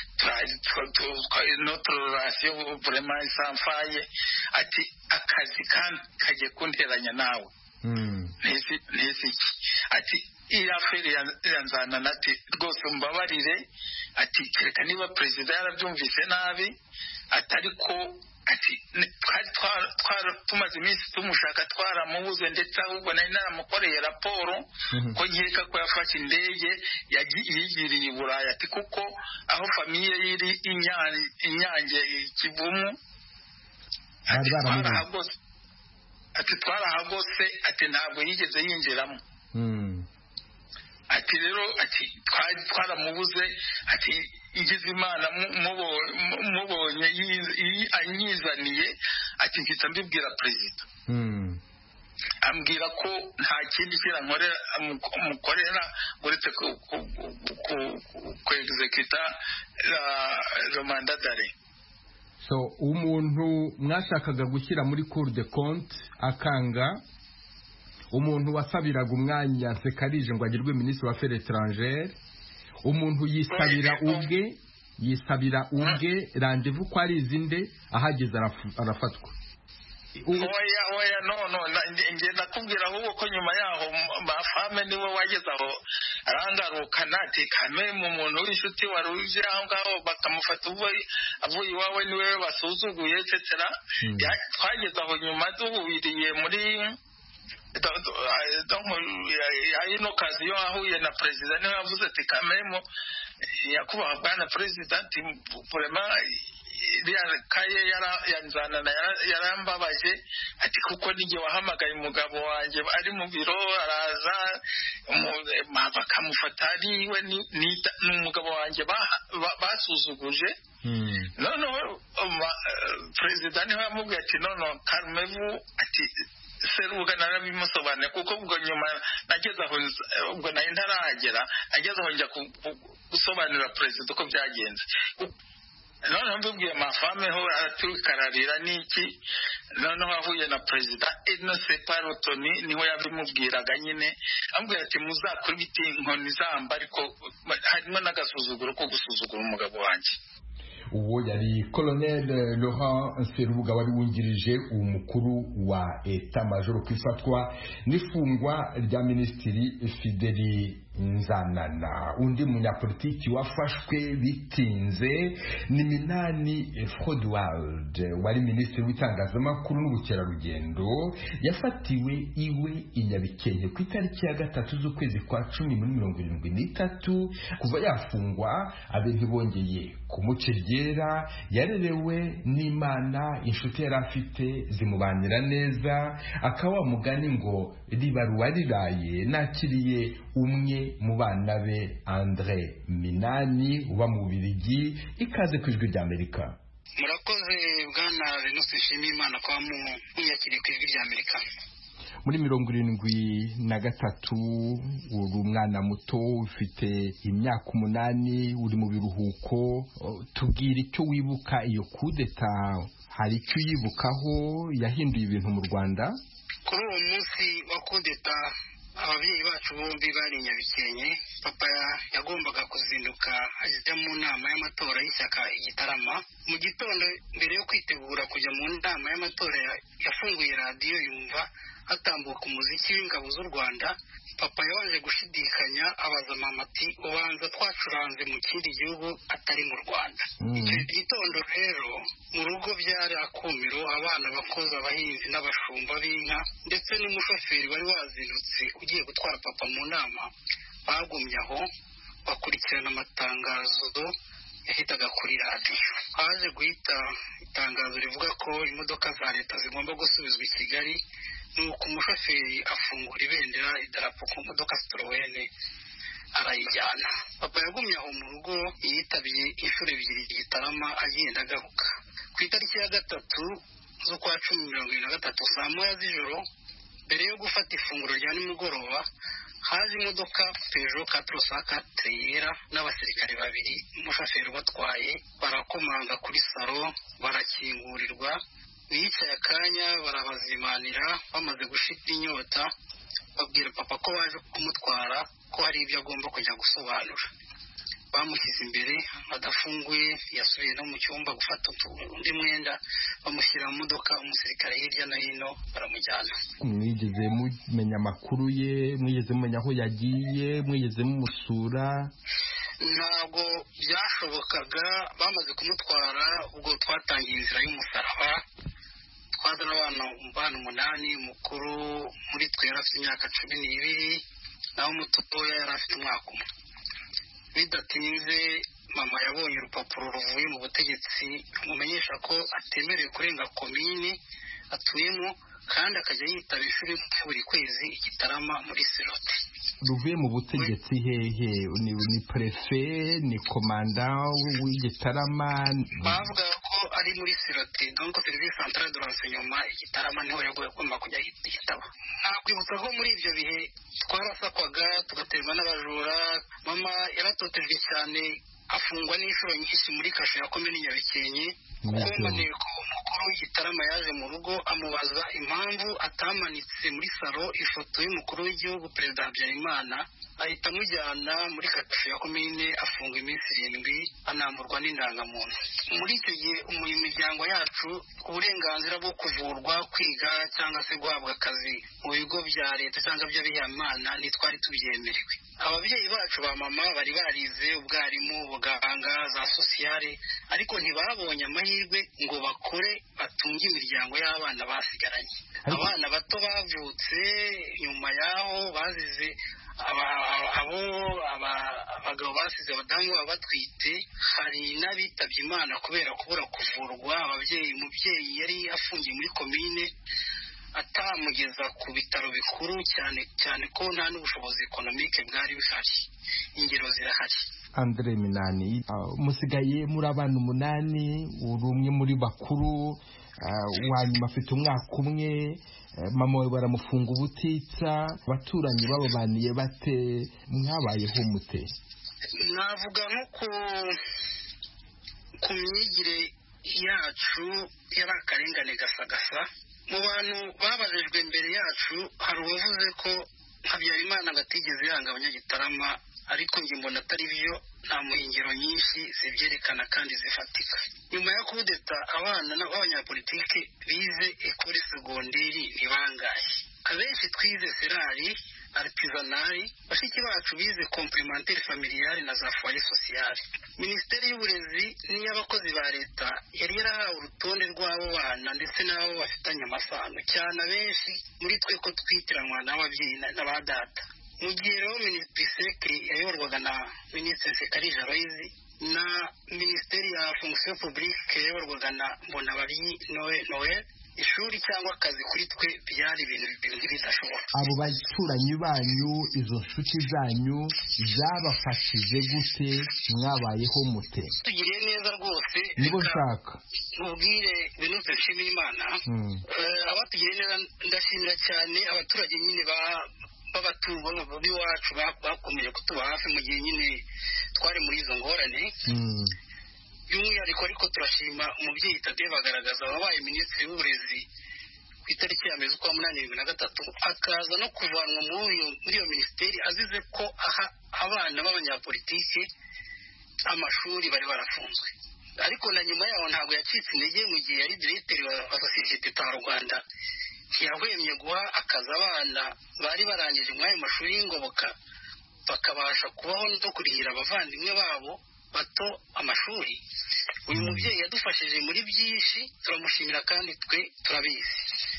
notre relation vraiment sans faille ati akazi kaje kunteranya nawe nezi ati iya feri ya Nzanana ati rwose mbabarire ati kereka niba president yarabyumvise nabi atari ko ati tumaze iminsi tumushaka twaramubuze ndetse ahubwo nari naramukoreye raporo ko nkeka ko yafashe indege yigiriye i Burayi ati kuko aho famiye iri Inyange Kivumu ati twarahagose ati ntabwo yigeze yinjiramo ati rero ati twaramubuze ati igize Imana mubonye anyizaniye ati mpita mbibwira perezida ambwira ko nta kindi kirankorera mukorera uretse ku executa la mandat d'arrêt. So umuntu mwashakaga gushyira muri cour de compte akanga, umuntu wasabiraga umwanya Sekarije ngo agirwe ministre wa affaires étrangères, umuntu yisabira ubwe rendez-vous ko ari izinde ahageze arafatwa. Oya no nge nakubwira ahubwo ko nyuma yaho bafame niwe wageze aho arangarukana ati kame mu muntu w'inshuti waruje aho ngaho bakamufata avuye iwawe niwe basuzuguye etc. Twageze aho nyuma duhubiriye ino kazi yo ahuye na perezida niwe yavuze ati kamemo yakubaha bwana perezida ati vraiment kaye yanzanana yarambabaje ati kuko nige wahamagaye umugabo wanjye ari mu biro araza bakamufata ariwe ni umugabo wanjye basuzuguje noneho perezida niwe yamubwiye ati noneho Karumevu ati Serubuga narabimusobanura kuko ubwo nyuma nageze aho ubwo nari ntaragera ageze aho njya gusobanurira perezida uko byagenze noneho mbibwiye amafame ho aratukararira n'iki noneho ahuye na perezida ino separotoni niho yabimubwiraga nyine ambwira ati muzakora ibiti inkoni zamba ariko harimo n'agasuzuguro ko gusuzugura umugabo wanjye. uwo yari Colonel Laurent Serubuga wari wungirije umukuru wa Etat Major ku ifatwa n'ifungwa rya Minisitiri Fideli Nzanana. Undi munyapolitiki wafashwe bitinze ni Minani Frodwald wari minisitiri w'itangazamakuru n'ubukerarugendo yafatiwe iwe i Nyabikenke ku itariki ya 3 z'ukwezi kwa 10 muri 2023 kuva yafungwa abe ntibongeye kumucegera. Yarerewe n'Imana, inshuti yari afite zimubanira neza, akawa mugani ngo ribaruwa riraye nakiriye umwe mu bana be Andre Minani uba mu Bubiligi. Ikaze ku Ijwi ry'Amerika. Murakoze bwana Venus Nshimiyimana kwa munyakiriye ku Ijwi ry'Amerika. Muri 73 uri umwana muto ufite imyaka 8 uri mu biruhuko. Tubwira icyo wibuka iyo kudeta, hari icyo yibukaho yahinduye ibintu mu Rwanda? Kuri uwo munsi wa kudeta ababyeyi bacu bombi bari Nyabikenke. Papa yagombaga kuzinduka ajya mu nama y'amatora y'ishyaka Igitarama. Mu gitondo mbere yo kwitegura kujya mu nama y'amatora yafunguye radiyo yumva hatambuka umuziki w'ingabo z'u Rwanda. Papa yabanje gushidikanya abaza mama ati ubanza twacuranze mu kindi gihugu atari mu Rwanda. Icyo gitondo rero mu rugo byari akumiro, abana bakoze, abahinzi n'abashumba b'inka ndetse n'umushoferi wari wazindutse ugiye gutwara papa mu nama bagumye aho bakurikirana amatangazo yahitaga kuri radiyo. Haje guhita itangazo rivuga ko imodoka za leta zigomba gusubizwa i Kigali, nuko umushoferi afungura ibendera idarapo ku modoka Citroën arayijyana. Papa yagumye aho mu rugo yitabiye inshuro 2 Igitarama agenda agaruka. Ku itariki ya 3 z'ukwa 10/2023 saa 9 z'ijoro mbere yo gufata ifunguro rya nimugoroba haje imodoka Peugeot 404 yera n'abasirikare 2 umushoferi batwaye barakomanga kuri salo barakingurirwa. Bicaye akanya barabazimanira, bamaze gushita inyota babwira papa ko baje kumutwara ko hari ibyo agomba kujya gusobanura. Bamushyize imbere adafunguye, yasubiye no mu cyumba gufata undi mwenda, bamushyira mu modoka, umusirikare hirya no hino baramujyana. Mwigeze mumenya amakuru ye? Mwigeze mumenya aho yagiye? Mwigeze mumusura? Ntabwo byashobokaga. Bamaze kumutwara ubwo twatangiye inzira y'umusaraba. Twazana abana 8, mukuru muri twe yari afite imyaka 12 naho umutoya yari afite umwaka umwe. Bidatinze mama yabonye urupapuro ruvuye mu butegetsi rumumenyesha ko atemerewe kurenga komini atuyemo kandi akajya yitaba ishuri buri kwezi Igitarama muri Sirote. Ruvuye mu butegetsi hehe? Ni prefe, ni komanda w'Igitarama? Bavuga ko ari muri Sirote, donc service centrale de renseignement Igitarama niho yagoye kumva kujya yitaba. Nakwibutsa ko muri ibyo bihe twarasakwaga tugaterwa n'abajura. Mama yaratotejwe cyane, afungwa n'inshuro nyinshi muri kasho ya komini Nyabikenke. Kumaniko umukuru w'Igitarama yaje mu rugo amubaza impamvu atamanitse muri salo ifoto y'umukuru w'igihugu Perezida Habyarimana, ahita amujyana muri kasho ya komine afunga iminsi 7 anamburwa n'indangamuntu. Muri icyo gihe imiryango yacu uburenganzira bwo kuvurwa, kwiga cyangwa se guhabwa akazi mu bigo bya leta cyangwa by'abihayimana ntitwari tubyemerewe. Ababyeyi bacu ba mama bari barize ubwarimu, ubuganga, za sosiyale, ariko ntibabonye amahirwe ngo bakore batunga imiryango y'abana basigaranye. Abana bato bavutse nyuma yaho bazize abagabo basize abadamu batwite, hari n'abitabye Imana kubera kubura kuvurwa. Umubyeyi yari afungiye muri komine atamugeza ku bitaro bikuru, cyane ko nta n'ubushobozi ekonomike bwari buhari. Ingero zirahari. Andre Minani, musigaye muri abana 8, uri umwe muri bakuru, wanyuma afite umwaka umwe, mama we baramufunga ubutitsa, abaturanyi bababaniye bate, mwabayeho mute? Navuga nko ku myigire yacu yari akarengane gasagasa. Mu bantu babajijwe imbere yacu hari uwavuze ko Habyarimana atigeze yanga Abanyagitarama, ariko njye mbona atari byo. Nta muhingiro nyinshi zibyerekana kandi zifatika. Nyuma ya kudeta abana n'abanyapolitike bize ekole segonderi ni bangahe? Abenshi twize serari artisanari, bashiki bacu bize complementaire familiale na za foyer sociale. Minisiteri y'uburezi n'iy'abakozi ba leta yari yarahawe urutonde rw'abo bana ndetse n'abo bafitanye amasano, cyane abenshi muri twe ko twitiranwa n'ababyeyi n'abadata. Mu gihe rero minisiteri yayoborwaga na Minisitiri Sekarija Loizi na Minisiteri ya Fonction Publique yayoborwaga na Mbonababyi Noel, ishuri cyangwa akazi kuri twe byari ibintu bidashoboka. Abo baturanyi banyu, izo nshuti zanyu zabafashije gute, mwabayeho mute? Tugiriye neza rwose. Nibo nshaka mubwire Venuste Nshimiyimana. Abatugiriye neza ndashimira cyane abaturage nyine b'abatungo b'iwacu bakomeje kutuba hafi mu gihe nyine twari muri izo ngorane. By'umwihariko ariko turashima umubyeyi Tade Bagaragaza wabaye minisitiri w'uburezi ku itariki ya 2023, akaza no kuvanwa muri iyo minisiteri azize ko aha abana b'abanyapolitike amashuri bari barafunzwe. Ariko na nyuma yaho ntabwo yacitse intege. Mu gihe yari diregiteri wa sosiyete ta Rwanda, ntiyahwemye guha akazi abana bari barangije muri ayo mashuri y'ingoboka, bakabasha kubaho no kurihira abavandimwe babo bato amashuri. Uyu mubyeyi yadufashije muri byinshi, turamushimira kandi twe turabizi.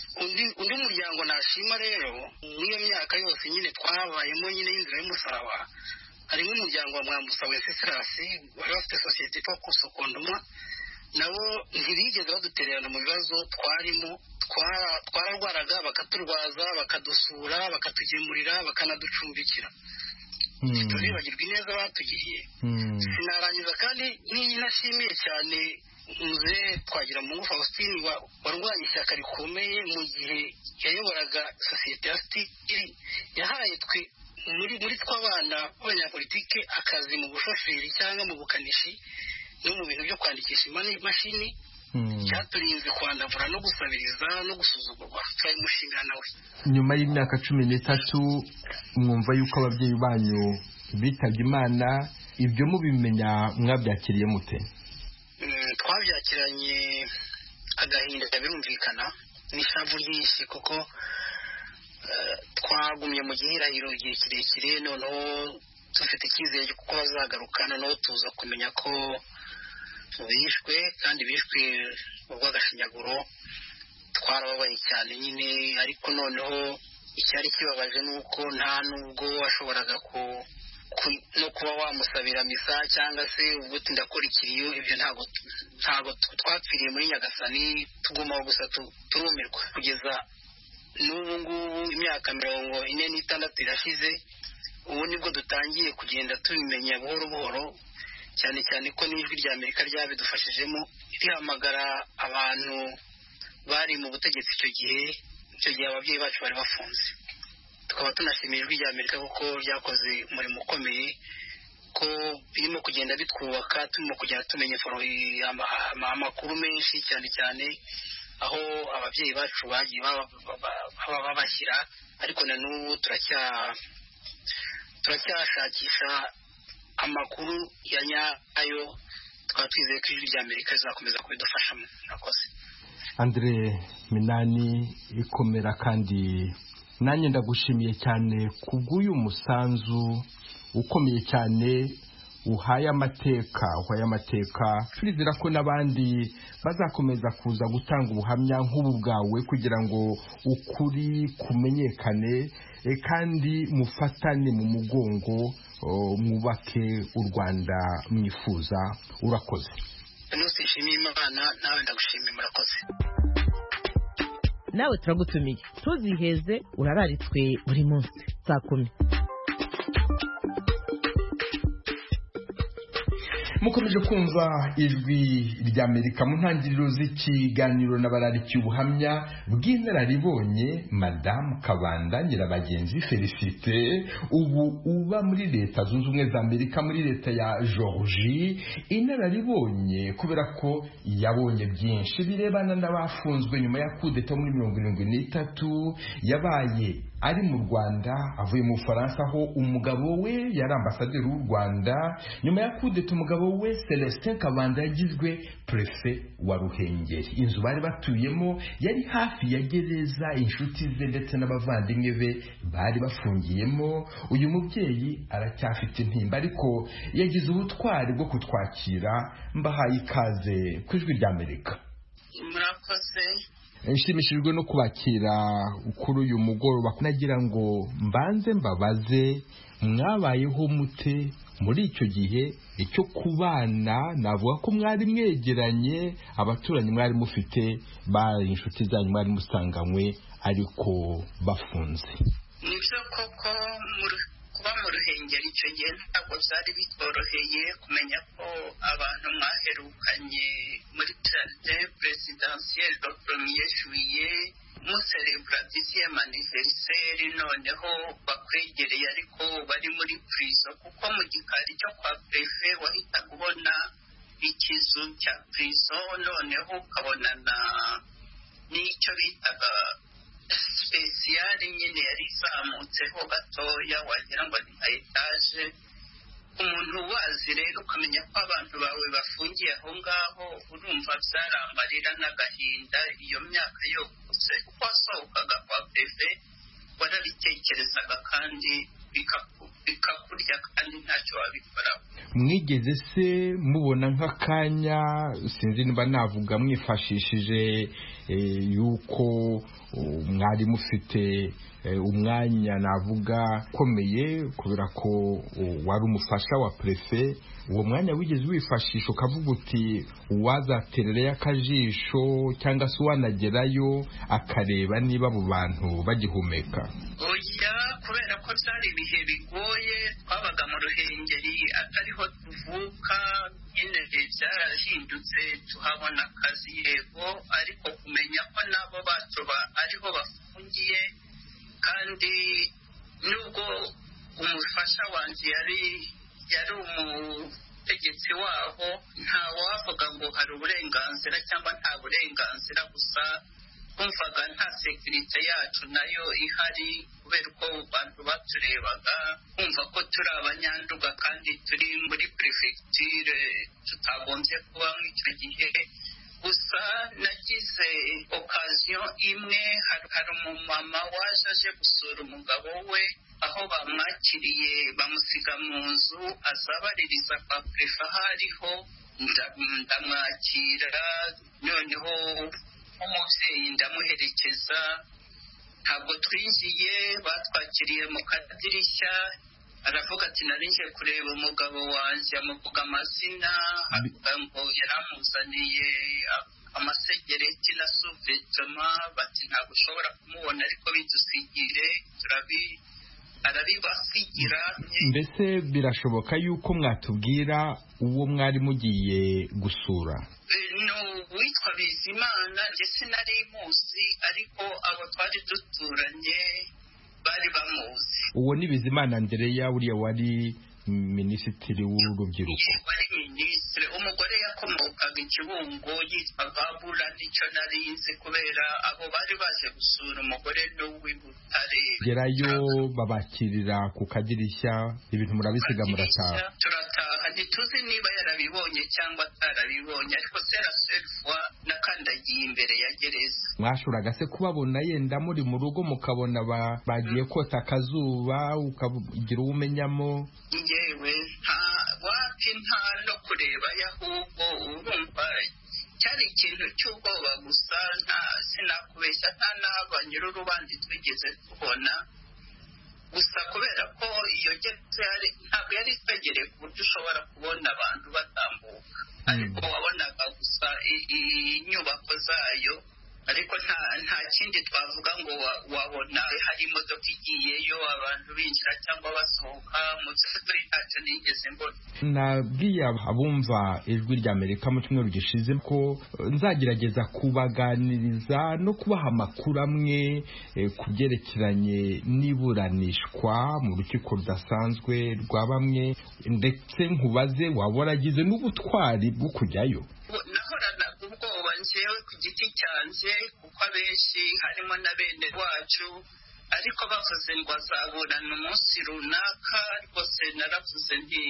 Undi muryango nashima rero muri iyo myaka yose nyine twabayemo nyine y'inzira y'umusaraba, harimo umuryango wa Mwambusa Wenceslas wari bafite sosiyete yitwa Kusokondoma. Nabo ntibigeze badutererana mu bibazo twarimo. Twararwaraga bakaturwaza, bakadusura, bakatugemurira, bakanaducumbikira. Turibagirwa ineza batugiriye. Sinarangiza kandi nashimiye cyane Muzehe Twagiramungu Faustin warwanya ishyaka rikomeye mu gihe yayoboraga sosiyete ya Stili. Yahaye twe muri tw'abana b'abanyapolitike akazi mu bushoferi cyangwa mu bukanishi no mu bintu byo kwandikisha imashini. Cyaturinze kwandavura no gusabiriza no gusuzugurwa. Turayimushimira nawe. Nyuma y'imyaka 13 mwumva yuko ababyeyi banyu bitabye Imana, ibyo mubimenya mwabyakiriye mute? Twabyakiranye agahinda birumvikana n'ishavu ryinshi, kuko twagumye mu gihirahiro igihe kirekire, noneho dufite icyizere kuko bazagaruka. Noneho tuza kumenya ko bishwe, kandi bishwe ubw'agashinyaguro. Twarababaye cyane nyine, ariko noneho icyari kibabaje nuko nta nubwo washoboraga no kuba wamusabira misa cyangwa se ubwo ndakora ikiriyo. Ibyo ntabwo twapfiriye muri Nyagasani, tugumaho gusa turumirwa. Kugeza n'ubu ngubu imyaka 46 irashize, ubu nibwo dutangiye kugenda tubimenya buhoro buhoro, cyane cyane ko n'ijwi rya Amerika ryabidufashijemo rihamagara abantu bari mu butegetsi icyo gihe ababyeyi bacu bari bafunze. Tukaba tunashimira ijwi rya Amerika kuko ryakoze umurimo ukomeye, ko birimo kugenda bitwubaka, turimo kugenda tumenya amakuru menshi, cyane cyane aho ababyeyi bacu bagiye babashyira. Ariko na n'ubu turacyashakisha amakuru ya nyayo. Tukaba twizeye ko ijwi rya Amerika rizakomeza kubidufashamo. Murakoze. Andre Minani, ikomera, kandi nanjye ndagushimiye cyane kubw'uyu musanzu ukomeye cyane uhaye amateka turizera ko n'abandi bazakomeza kuza gutanga ubuhamya nk'ubu bwawe kugira ngo ukuri kumenyekane kandi mufatane mu mugongo mwubake u Rwanda mwifuza. urakoze. nusishimiye Imana nawe ndagushimiye murakoze. nawe turagutumiye tuziheze urararitswe buri munsi saa 10. mukomeje kumva ijwi ry'Amerika mu ntangiriro z'ikiganiro n'abararikiye ubuhamya bw'inararibonye Madame Kabanda Nyirabagenzi Felicite ubu uba muri Leta Zunze Ubumwe za Amerika muri leta ya Georgie. Inararibonye kubera ko yabonye byinshi birebana n'abafunzwe nyuma ya kudeta muri 1973 yabaye ari mu Rwanda avuye mu Faransa aho umugabo we yari ambasaderi w'u Rwanda. Nyuma ya kudeta umugabo we Celestin Kabanda yagizwe prefe wa Ruhengeri. Inzu bari batuyemo yari hafi ya gereza inshuti ze ndetse n'abavandimwe be bari bafungiyemo. Uyu mubyeyi aracyafite intimba ariko yagize ubutwari bwo kutwakira. Mbahaye ikaze ku ijwi ry'Amerika. murakoze. Nshimishijwe no kubakira kuri uyu mugoroba. Nagira ngo mbanze mbabaze mwabayeho mute muri icyo gihe icyo kubana? Navuga ko mwari mwegeranye, abaturanyi mwari mufite, bari inshuti zanyu mwari musanganywe ariko bafunze. nibyo koko kuba mu Ruhengeri icyo gihe ntabwo byari bitoroheye kumenya ko abantu mwaherukanye muri jardin presidentielle le 1er juillet muserebura 10e anniversaire noneho bakwegereye ariko bari muri prison, kuko mu gikari cyo kwa prefe wahita kubona ikizu cya prison noneho ukabonana n'icyo bitaga spesiyali nyine yari izamutseho gatoya wagira ngo ni nka etaje. Umuntu wazi rero ukamenya ko abantu bawe bafungiye aho ngaho urumva byarambarira n'agahinda iyo myaka yose. Uko wasohokaga kwa prefe warabitekerezaga kandi bikakurya kandi ntacyo wabikoraho. Mwigeze se mubona nk'akanya, sinzi niba navuga mwifashishije yuko mwari mufite umwanya navuga ukomeye kubera ko wari umufasha wa prefe, uwo mwanya wigeze wifashisha ukavuga uti uwazatererayo akajisho cyangwa se uwanagerayo akareba niba abo bantu bagihumeka? Oya, kubera ko byari ibihe bigoye, twabaga mu Ruhengeri atariho tuvuka, nyine byarahindutse tuhabona akazi yego, ariko kumenya ko nabo bacu ariho bafungiye, kandi nubwo umufasha wanjye yari umutegetsi waho, nta wavuga ngo hari uburenganzira cyangwa nta burenganzira, gusa kumvaga nta sekirite yacu nayo ihari kubera uko abantu baturebaga, kumva ko turi abanyanduga kandi turi muri perefegiture tutagombye kuba nk'icyo gihe. Gusa nagize okaziyo imwe, hari umumama waje aje gusura umugabo we aho bamwakiriye bamusiga mu nzu, azabaririza kwa prefe aho ariho, ndamwakira noneho umubyeyi ndamuherekeza. Ntabwo twinjiye, batwakiriye mu kadirishya, aravuga ati nari nje kureba umugabo wanjye, amuvuga amazina, avuga ngo yaramuzaniye amasegereti na suvetoma, bati ntabwo ushobora kumubona ariko bidusigire, arabibasigira. Mbese birashoboka yuko mwatubwira uwo mwari mugiye gusura? Witwa Bizimana, njye sinari muzi ariko abo twari duturanye bari bamuzi. Uwo ni Bizimana Andereya, uriya wari minisitiri w'urubyiruko. Wari minisitiri, umugore yakomokaga Ikibungo yitwa Babura, nicyo nari nzi kubera abo bari baje gusura umugore n'uw'i Butare. Gerayo babakirira ku kadirishya, ibintu murabisiga murataha? Turataha, ntituzi niba yarabibonye cyangwa atarabibonye, ariko sera selfwa nakandagiye imbere ya gereza. Mwashoboraga se kubabona yenda muri mu rugo mukabona bagiye kota akazuba ukagira uwo umenyamo? Yewe wapi nta no kureba ahubwo urumva cyari ikintu cy'ubwoba gusa sinakubeshya nta n'abanyur'urubanza twigeze tubona gusa kubera ko iyo getse ntabwo yari twegereye ku buryo ushobora kubona abantu batambuka ariko wabonaga gusa inyubako zayo ariko nta kindi twavuga ngo wabona hari imodoka igiyeyo abantu binjira cyangwa basohoka mu by'ukuri ntacyo nigeze mbona. Nabwiye abumva ijwi ry'Amerika mu cyumweru gishize ko nzagerageza kubaganiriza no kubaha amakuru amwe ku byerekeranye n'iburanishwa mu rukiko rudasanzwe rwa bamwe ndetse nkubaze waba waragize n'ubutwari bwo kujyayo. Nahoranaga ubwoba njyewe ku giti cyanjye kuko abenshi harimo na bene wacu ariko bavuze ngo azaburana umunsi runaka rwose naravuze nti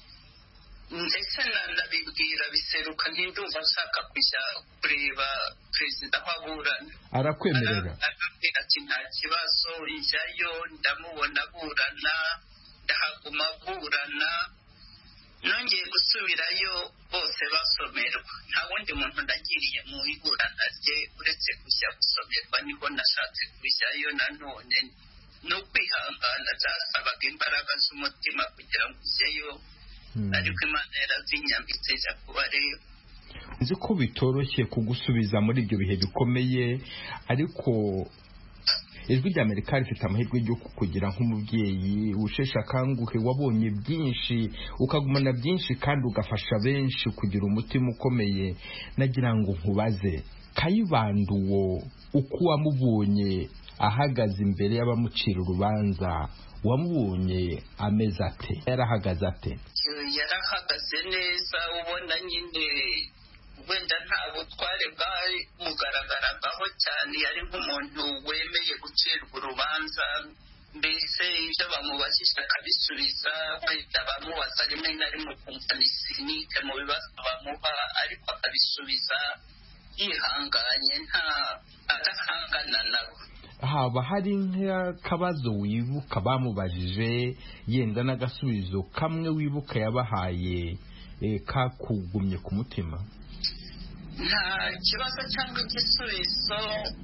ndetse nanabibwira biseruka ndumva nshaka kujya kureba perezida aho aburana. Arakwemerera? Arambwira ati nta kibazo njyayo ndamubona aburana ndahaguma aburana nongeye gusubirayo bose basomerwa nta wundi muntu ndagiriye mu iburana rye uretse kujya gusomerwa niho nashatse kujyayo nanone no kwihangana byasabaga imbaraga z'umutima kugira ngo ujyeyo ariko Imana yarazinyambitse ijya kubareba. Nzi ko bitoroshye kugusubiza muri ibyo bihe bikomeye ariko ijwi ry'Amerika rifite amahirwe yo kukugira nk'umubyeyi usheshe akanguhe wabonye byinshi ukagumana byinshi kandi ugafasha benshi kugira umutima ukomeye. Nagira ngo nkubaze Kayibanda uwo uko wamubonye ahagaze imbere y'abamucira urubanza wamubonye ameze ate? Yarahagaze ate? Yarahagaze neza ubona nyine wenda nta butware bwamugaragaragaho cyane yari nk'umuntu wemeye gucirwa urubanza mbese ibyo bamubajije akabisubiza wenda bamubaza rimwe na rimwe ukumva ni sinike mu bibazo bamuha ariko akabisubiza yihanganye nta adahangana nabo. Haba hari nk'akabazo wibuka bamubajije yenda n'agasubizo kamwe wibuka yabahaye kakugumye ku mutima? Nta kibazo cyangwa igisubizo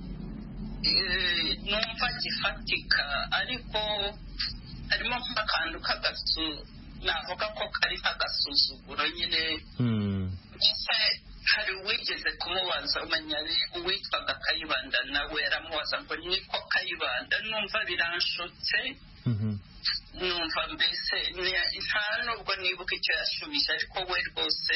numva gifatika ariko harimo nk'akantu k'agasu navuga ko kari nk'agasuzuguro nyine. Hari uwigeze kumubaza umenya uwitwaga Kayibanda nawe yaramubaza ngo niko Kayibanda numva biranshutse numva mbese nta nubwo nibuka icyo yashubije ariko we rwose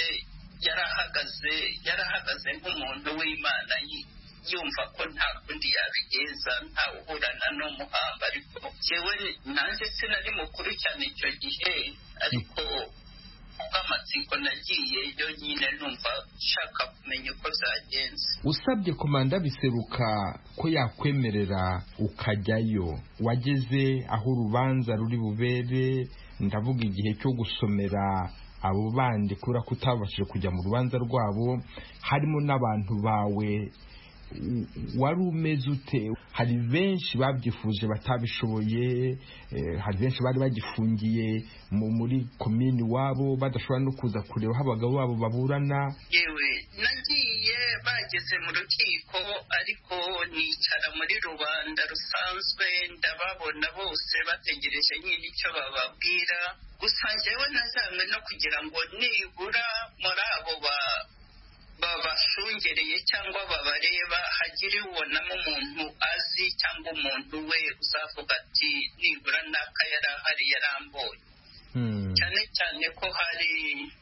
yarahagaze nk'umuntu w'Imana yumva ko nta kundi yabigenza nta uburana n'umuhamba ariko jewe nanjye sinari mukuru cyane icyo gihe ariko amatsiko nagiyeyo nyine numva nshaka kumenya uko byagenze. Usabye komanda biseruka ko yakwemerera ukajyayo wageze aho urubanza ruri bubere ndavuga igihe cyo gusomera abo bandi kubera ko utabashije kujya mu rubanza rwabo harimo n'abantu bawe wari umeze ute? Hari benshi babyifuje batabishoboye hari benshi bari bagifungiye muri komini wabo badashobora no kuza kureba aho abagabo babo baburana. Yewe nagiye bageze mu rukiko ariko nicara muri rubanda rusanzwe ndababona bose bategereje nyine icyo bababwira gusa njyewe nazamwe no kugira ngo nibura muri abo babashungereye cyangwa babareba hagire ubonamo umuntu azi cyangwa umuntu we uzavuga ati nibura naka yari ahari yarambonye. Cyane cyane ko hari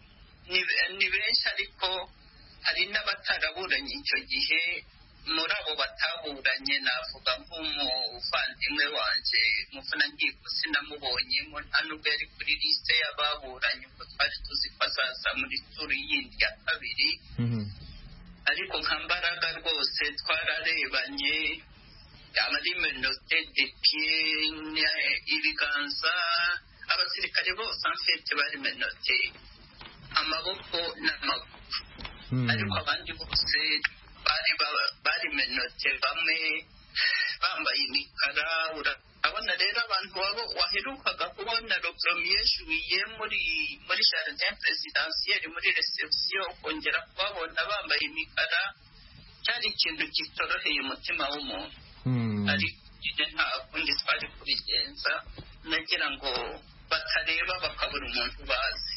ni benshi ariko hari n'abataraburanye icyo gihe muri abo bataburanye navuga nk'umuvandimwe wanjye muvuna nkiko sinamubonyemo nta nubwo yari kuri liste y'ababuranye ubwo twari tuzi ko azaza muri turu yindi ya kabiri ariko nka Mbaraga rwose twararebanye ari menote de pied ibiganza abasirikare bose amfete bari menote amaboko n'amaguru ariko abandi bose bari menote bamwe bambaye imikara abona rero abantu waherukaga kubona le premier juillet muri jardin presidentiel muri reception kongera kubabona bambaye imikara cyari ikintu kitoroheye umutima w'umuntu ariko nta kundi twari kubigenza nagira ngo batareba bakabura umuntu bazi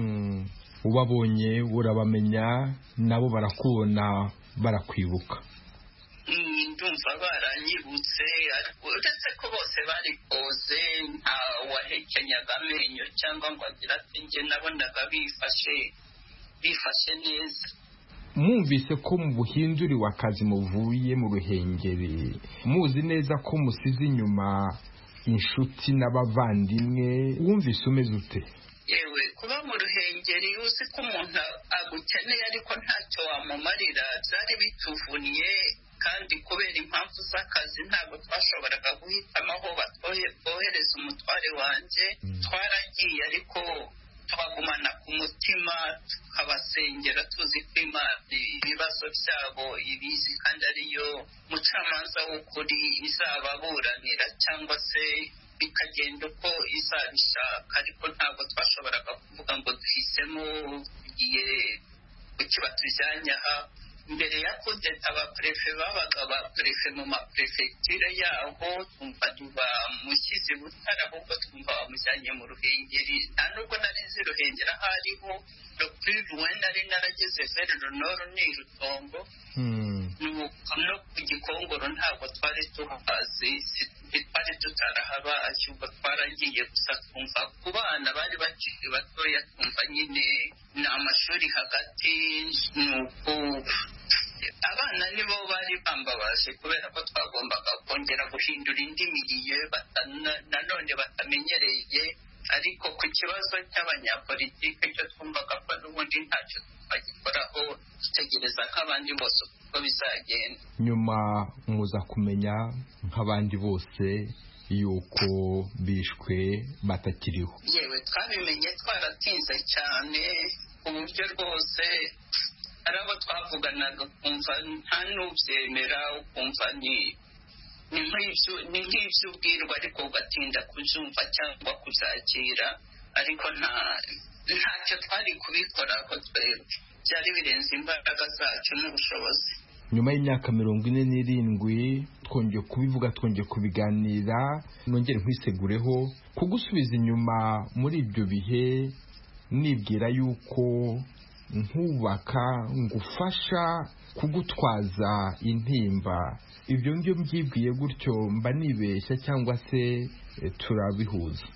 ubabonye urabamenya nabo barakubona barakwibuka ndumva baranyibutse uretse ko bose bari koze nta wahekenyaga amenyo cyangwa ngo agira ati njye nabonaga bifashe neza. Mwumvise ko mu buhinduriwe akazi muvuye mu Ruhengeri muzi neza ko musize inyuma inshuti n'abavandimwe wumvise umeze ute? Yewe kuba mu Ruhengeri uzi ko umuntu agukeneye ariko ntacyo wamumarira byari bituvunye kandi kubera impamvu z'akazi ntabwo twashoboraga guhitamo aho bohereza umutware wanjye twaragiye ariko tubagumana ku mutima tukabasengera tuzi ko ibibazo byabo ibizi kandi ariyo mucamanza w'ukuri izababuranira cyangwa se bikagenda uko izabishaka ariko ntabwo twashoboraga kuvuga ngo duhisemo igihe kuki batujyanye aha. Mbere ya kudeta abaprefe babaga abaprefe mu maprefegiture yaho twumva bamushyize Butare ahubwo twumva bamujyanye mu Ruhengeri nta nubwo nari nzi Ruhengeri aho ariho we nari narageze vers le nord ni Rutongo no ku Gikongoro ntabwo twari tuhazi twari tutarahabaye ubwo twaragiye gusa twumva ku bana bari bakiri batoya twumva nyine ni amashuri hagati nuko abana nibo bari bambabaje kubera ko twagombaga kongera guhindura indi miliye nanone batamenyereye ariko ku kibazo cy'abanyapolitike cyo twumvaga ko n'ubundi ntacyo bagikoraho dutegereza nk'abandi bose uko bizagenda. Nyuma muza kumenya nk'abandi bose yuko bishwe batakiriho? Yewe twabimenye twaratinze cyane ku buryo rwose hari abo twavuganaga ukumva nta n'ubyemera ukumva ni nk'ibyo ubwirwa ariko ugatinda kubyumva cyangwa kubyakira ariko ntacyo twari kubikora ko twebwe byari birenze imbaraga zacu n'ubushobozi. Nyuma y'imyaka 47 twongeye kubivuga twongeye kubiganira nongere nkwisegureho kugusubiza inyuma muri ibyo bihe nibwira yuko nkubaka ngufasha kugutwaza intimba ibyo ngibyo mbyibwiye gutyo mba nibeshya cyangwa se turabihuza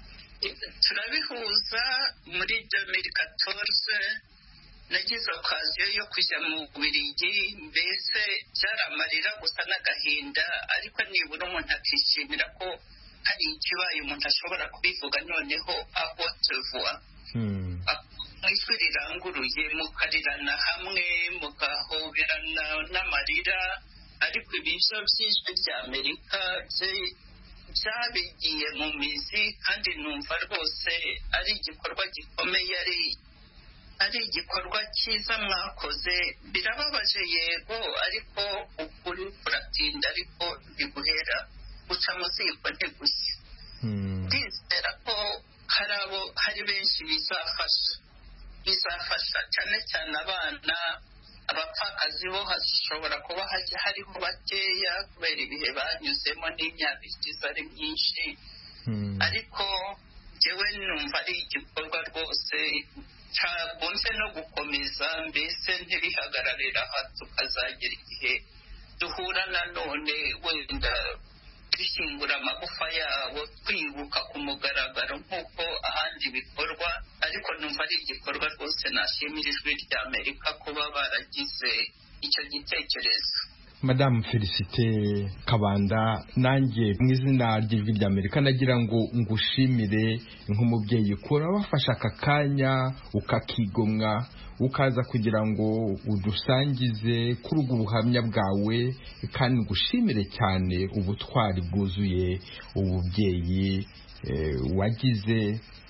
muri 2014 nagize okaziyo yo kujya mu Bubiligi mbese byaramarira gusa n'agahinda ariko nibura umuntu akishimira ko hari ikibaye umuntu ashobora kubivuga noneho aho tuvuga ijwi riranguruye mukarirana hamwe mugahoberana n'amarira ariko ibivyo by'ijwi rya Amerika byabigiye mu mizi kandi numva rwose ari igikorwa gikomeye ari igikorwa cyiza mwakoze. Birababaje yego ariko ukuri kuratinda ariko biguhera guca mu ziko ntigushya. Ndizera ko hari benshi bizafasha cyane cyane abana abapfakazi bo hashobora kuba hariho bakeya kubera ibihe banyuzemo n'imyaka ishize ari myinshi ariko njyewe numva ari igikorwa rwose cyakunze no gukomeza mbese ntibihagararira aha tukazagera igihe duhura nanone wenda dushyingura amagufa yabo twibuka ku mugaragaro nk'uko ahandi bikorwa ariko numva ari igikorwa rwose nashimira ijwi rya Amerika kuba baragize icyo gitekerezo. Madame Felicite Kabanda nanjye mu izina ry'ijwi rya Amerika nagira ngo ngushimire nk'umubyeyi kora wafasha aka kanya ukakigomwa ukaza kugira ngo udusangize kuri ubwo buhamya bwawe kandi ngushimire cyane ubutwari bwuzuye ububyeyi wagize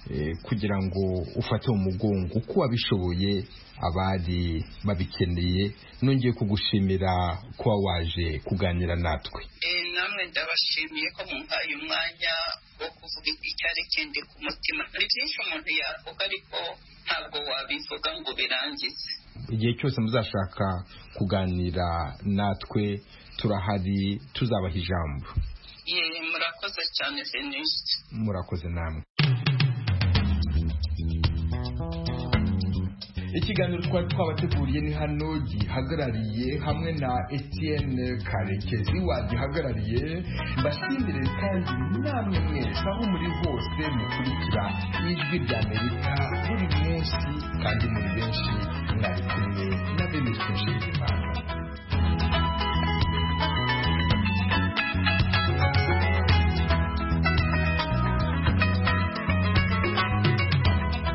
kugira ngo ufate umugongo uko wabishoboye abari babikeneye. Nongeye kugushimira kuba waje kuganira natwe. Namwe ndabashimiye ko mumpaye umwanya wo kuvuga icyari kindi ku mutima. Ni byinshi umuntu yavuga ariko ntabwo wabivuga ngo birangize. Igihe cyose muzashaka kuganira natwe turahari, tuzabaha ijambo. Murakoze cyane Venuste. Murakoze namwe. Ikiganiro twabateguriye ni hano gihagarariye, hamwe na Etienne Karekezi wagihagarariye. Mbashimire kandi namwe mwese aho muri hose mukurikira Ijwi ry'Amerika buri munsi, kandi muri benshi mwari kumwe na Venuste Nshimiyimana.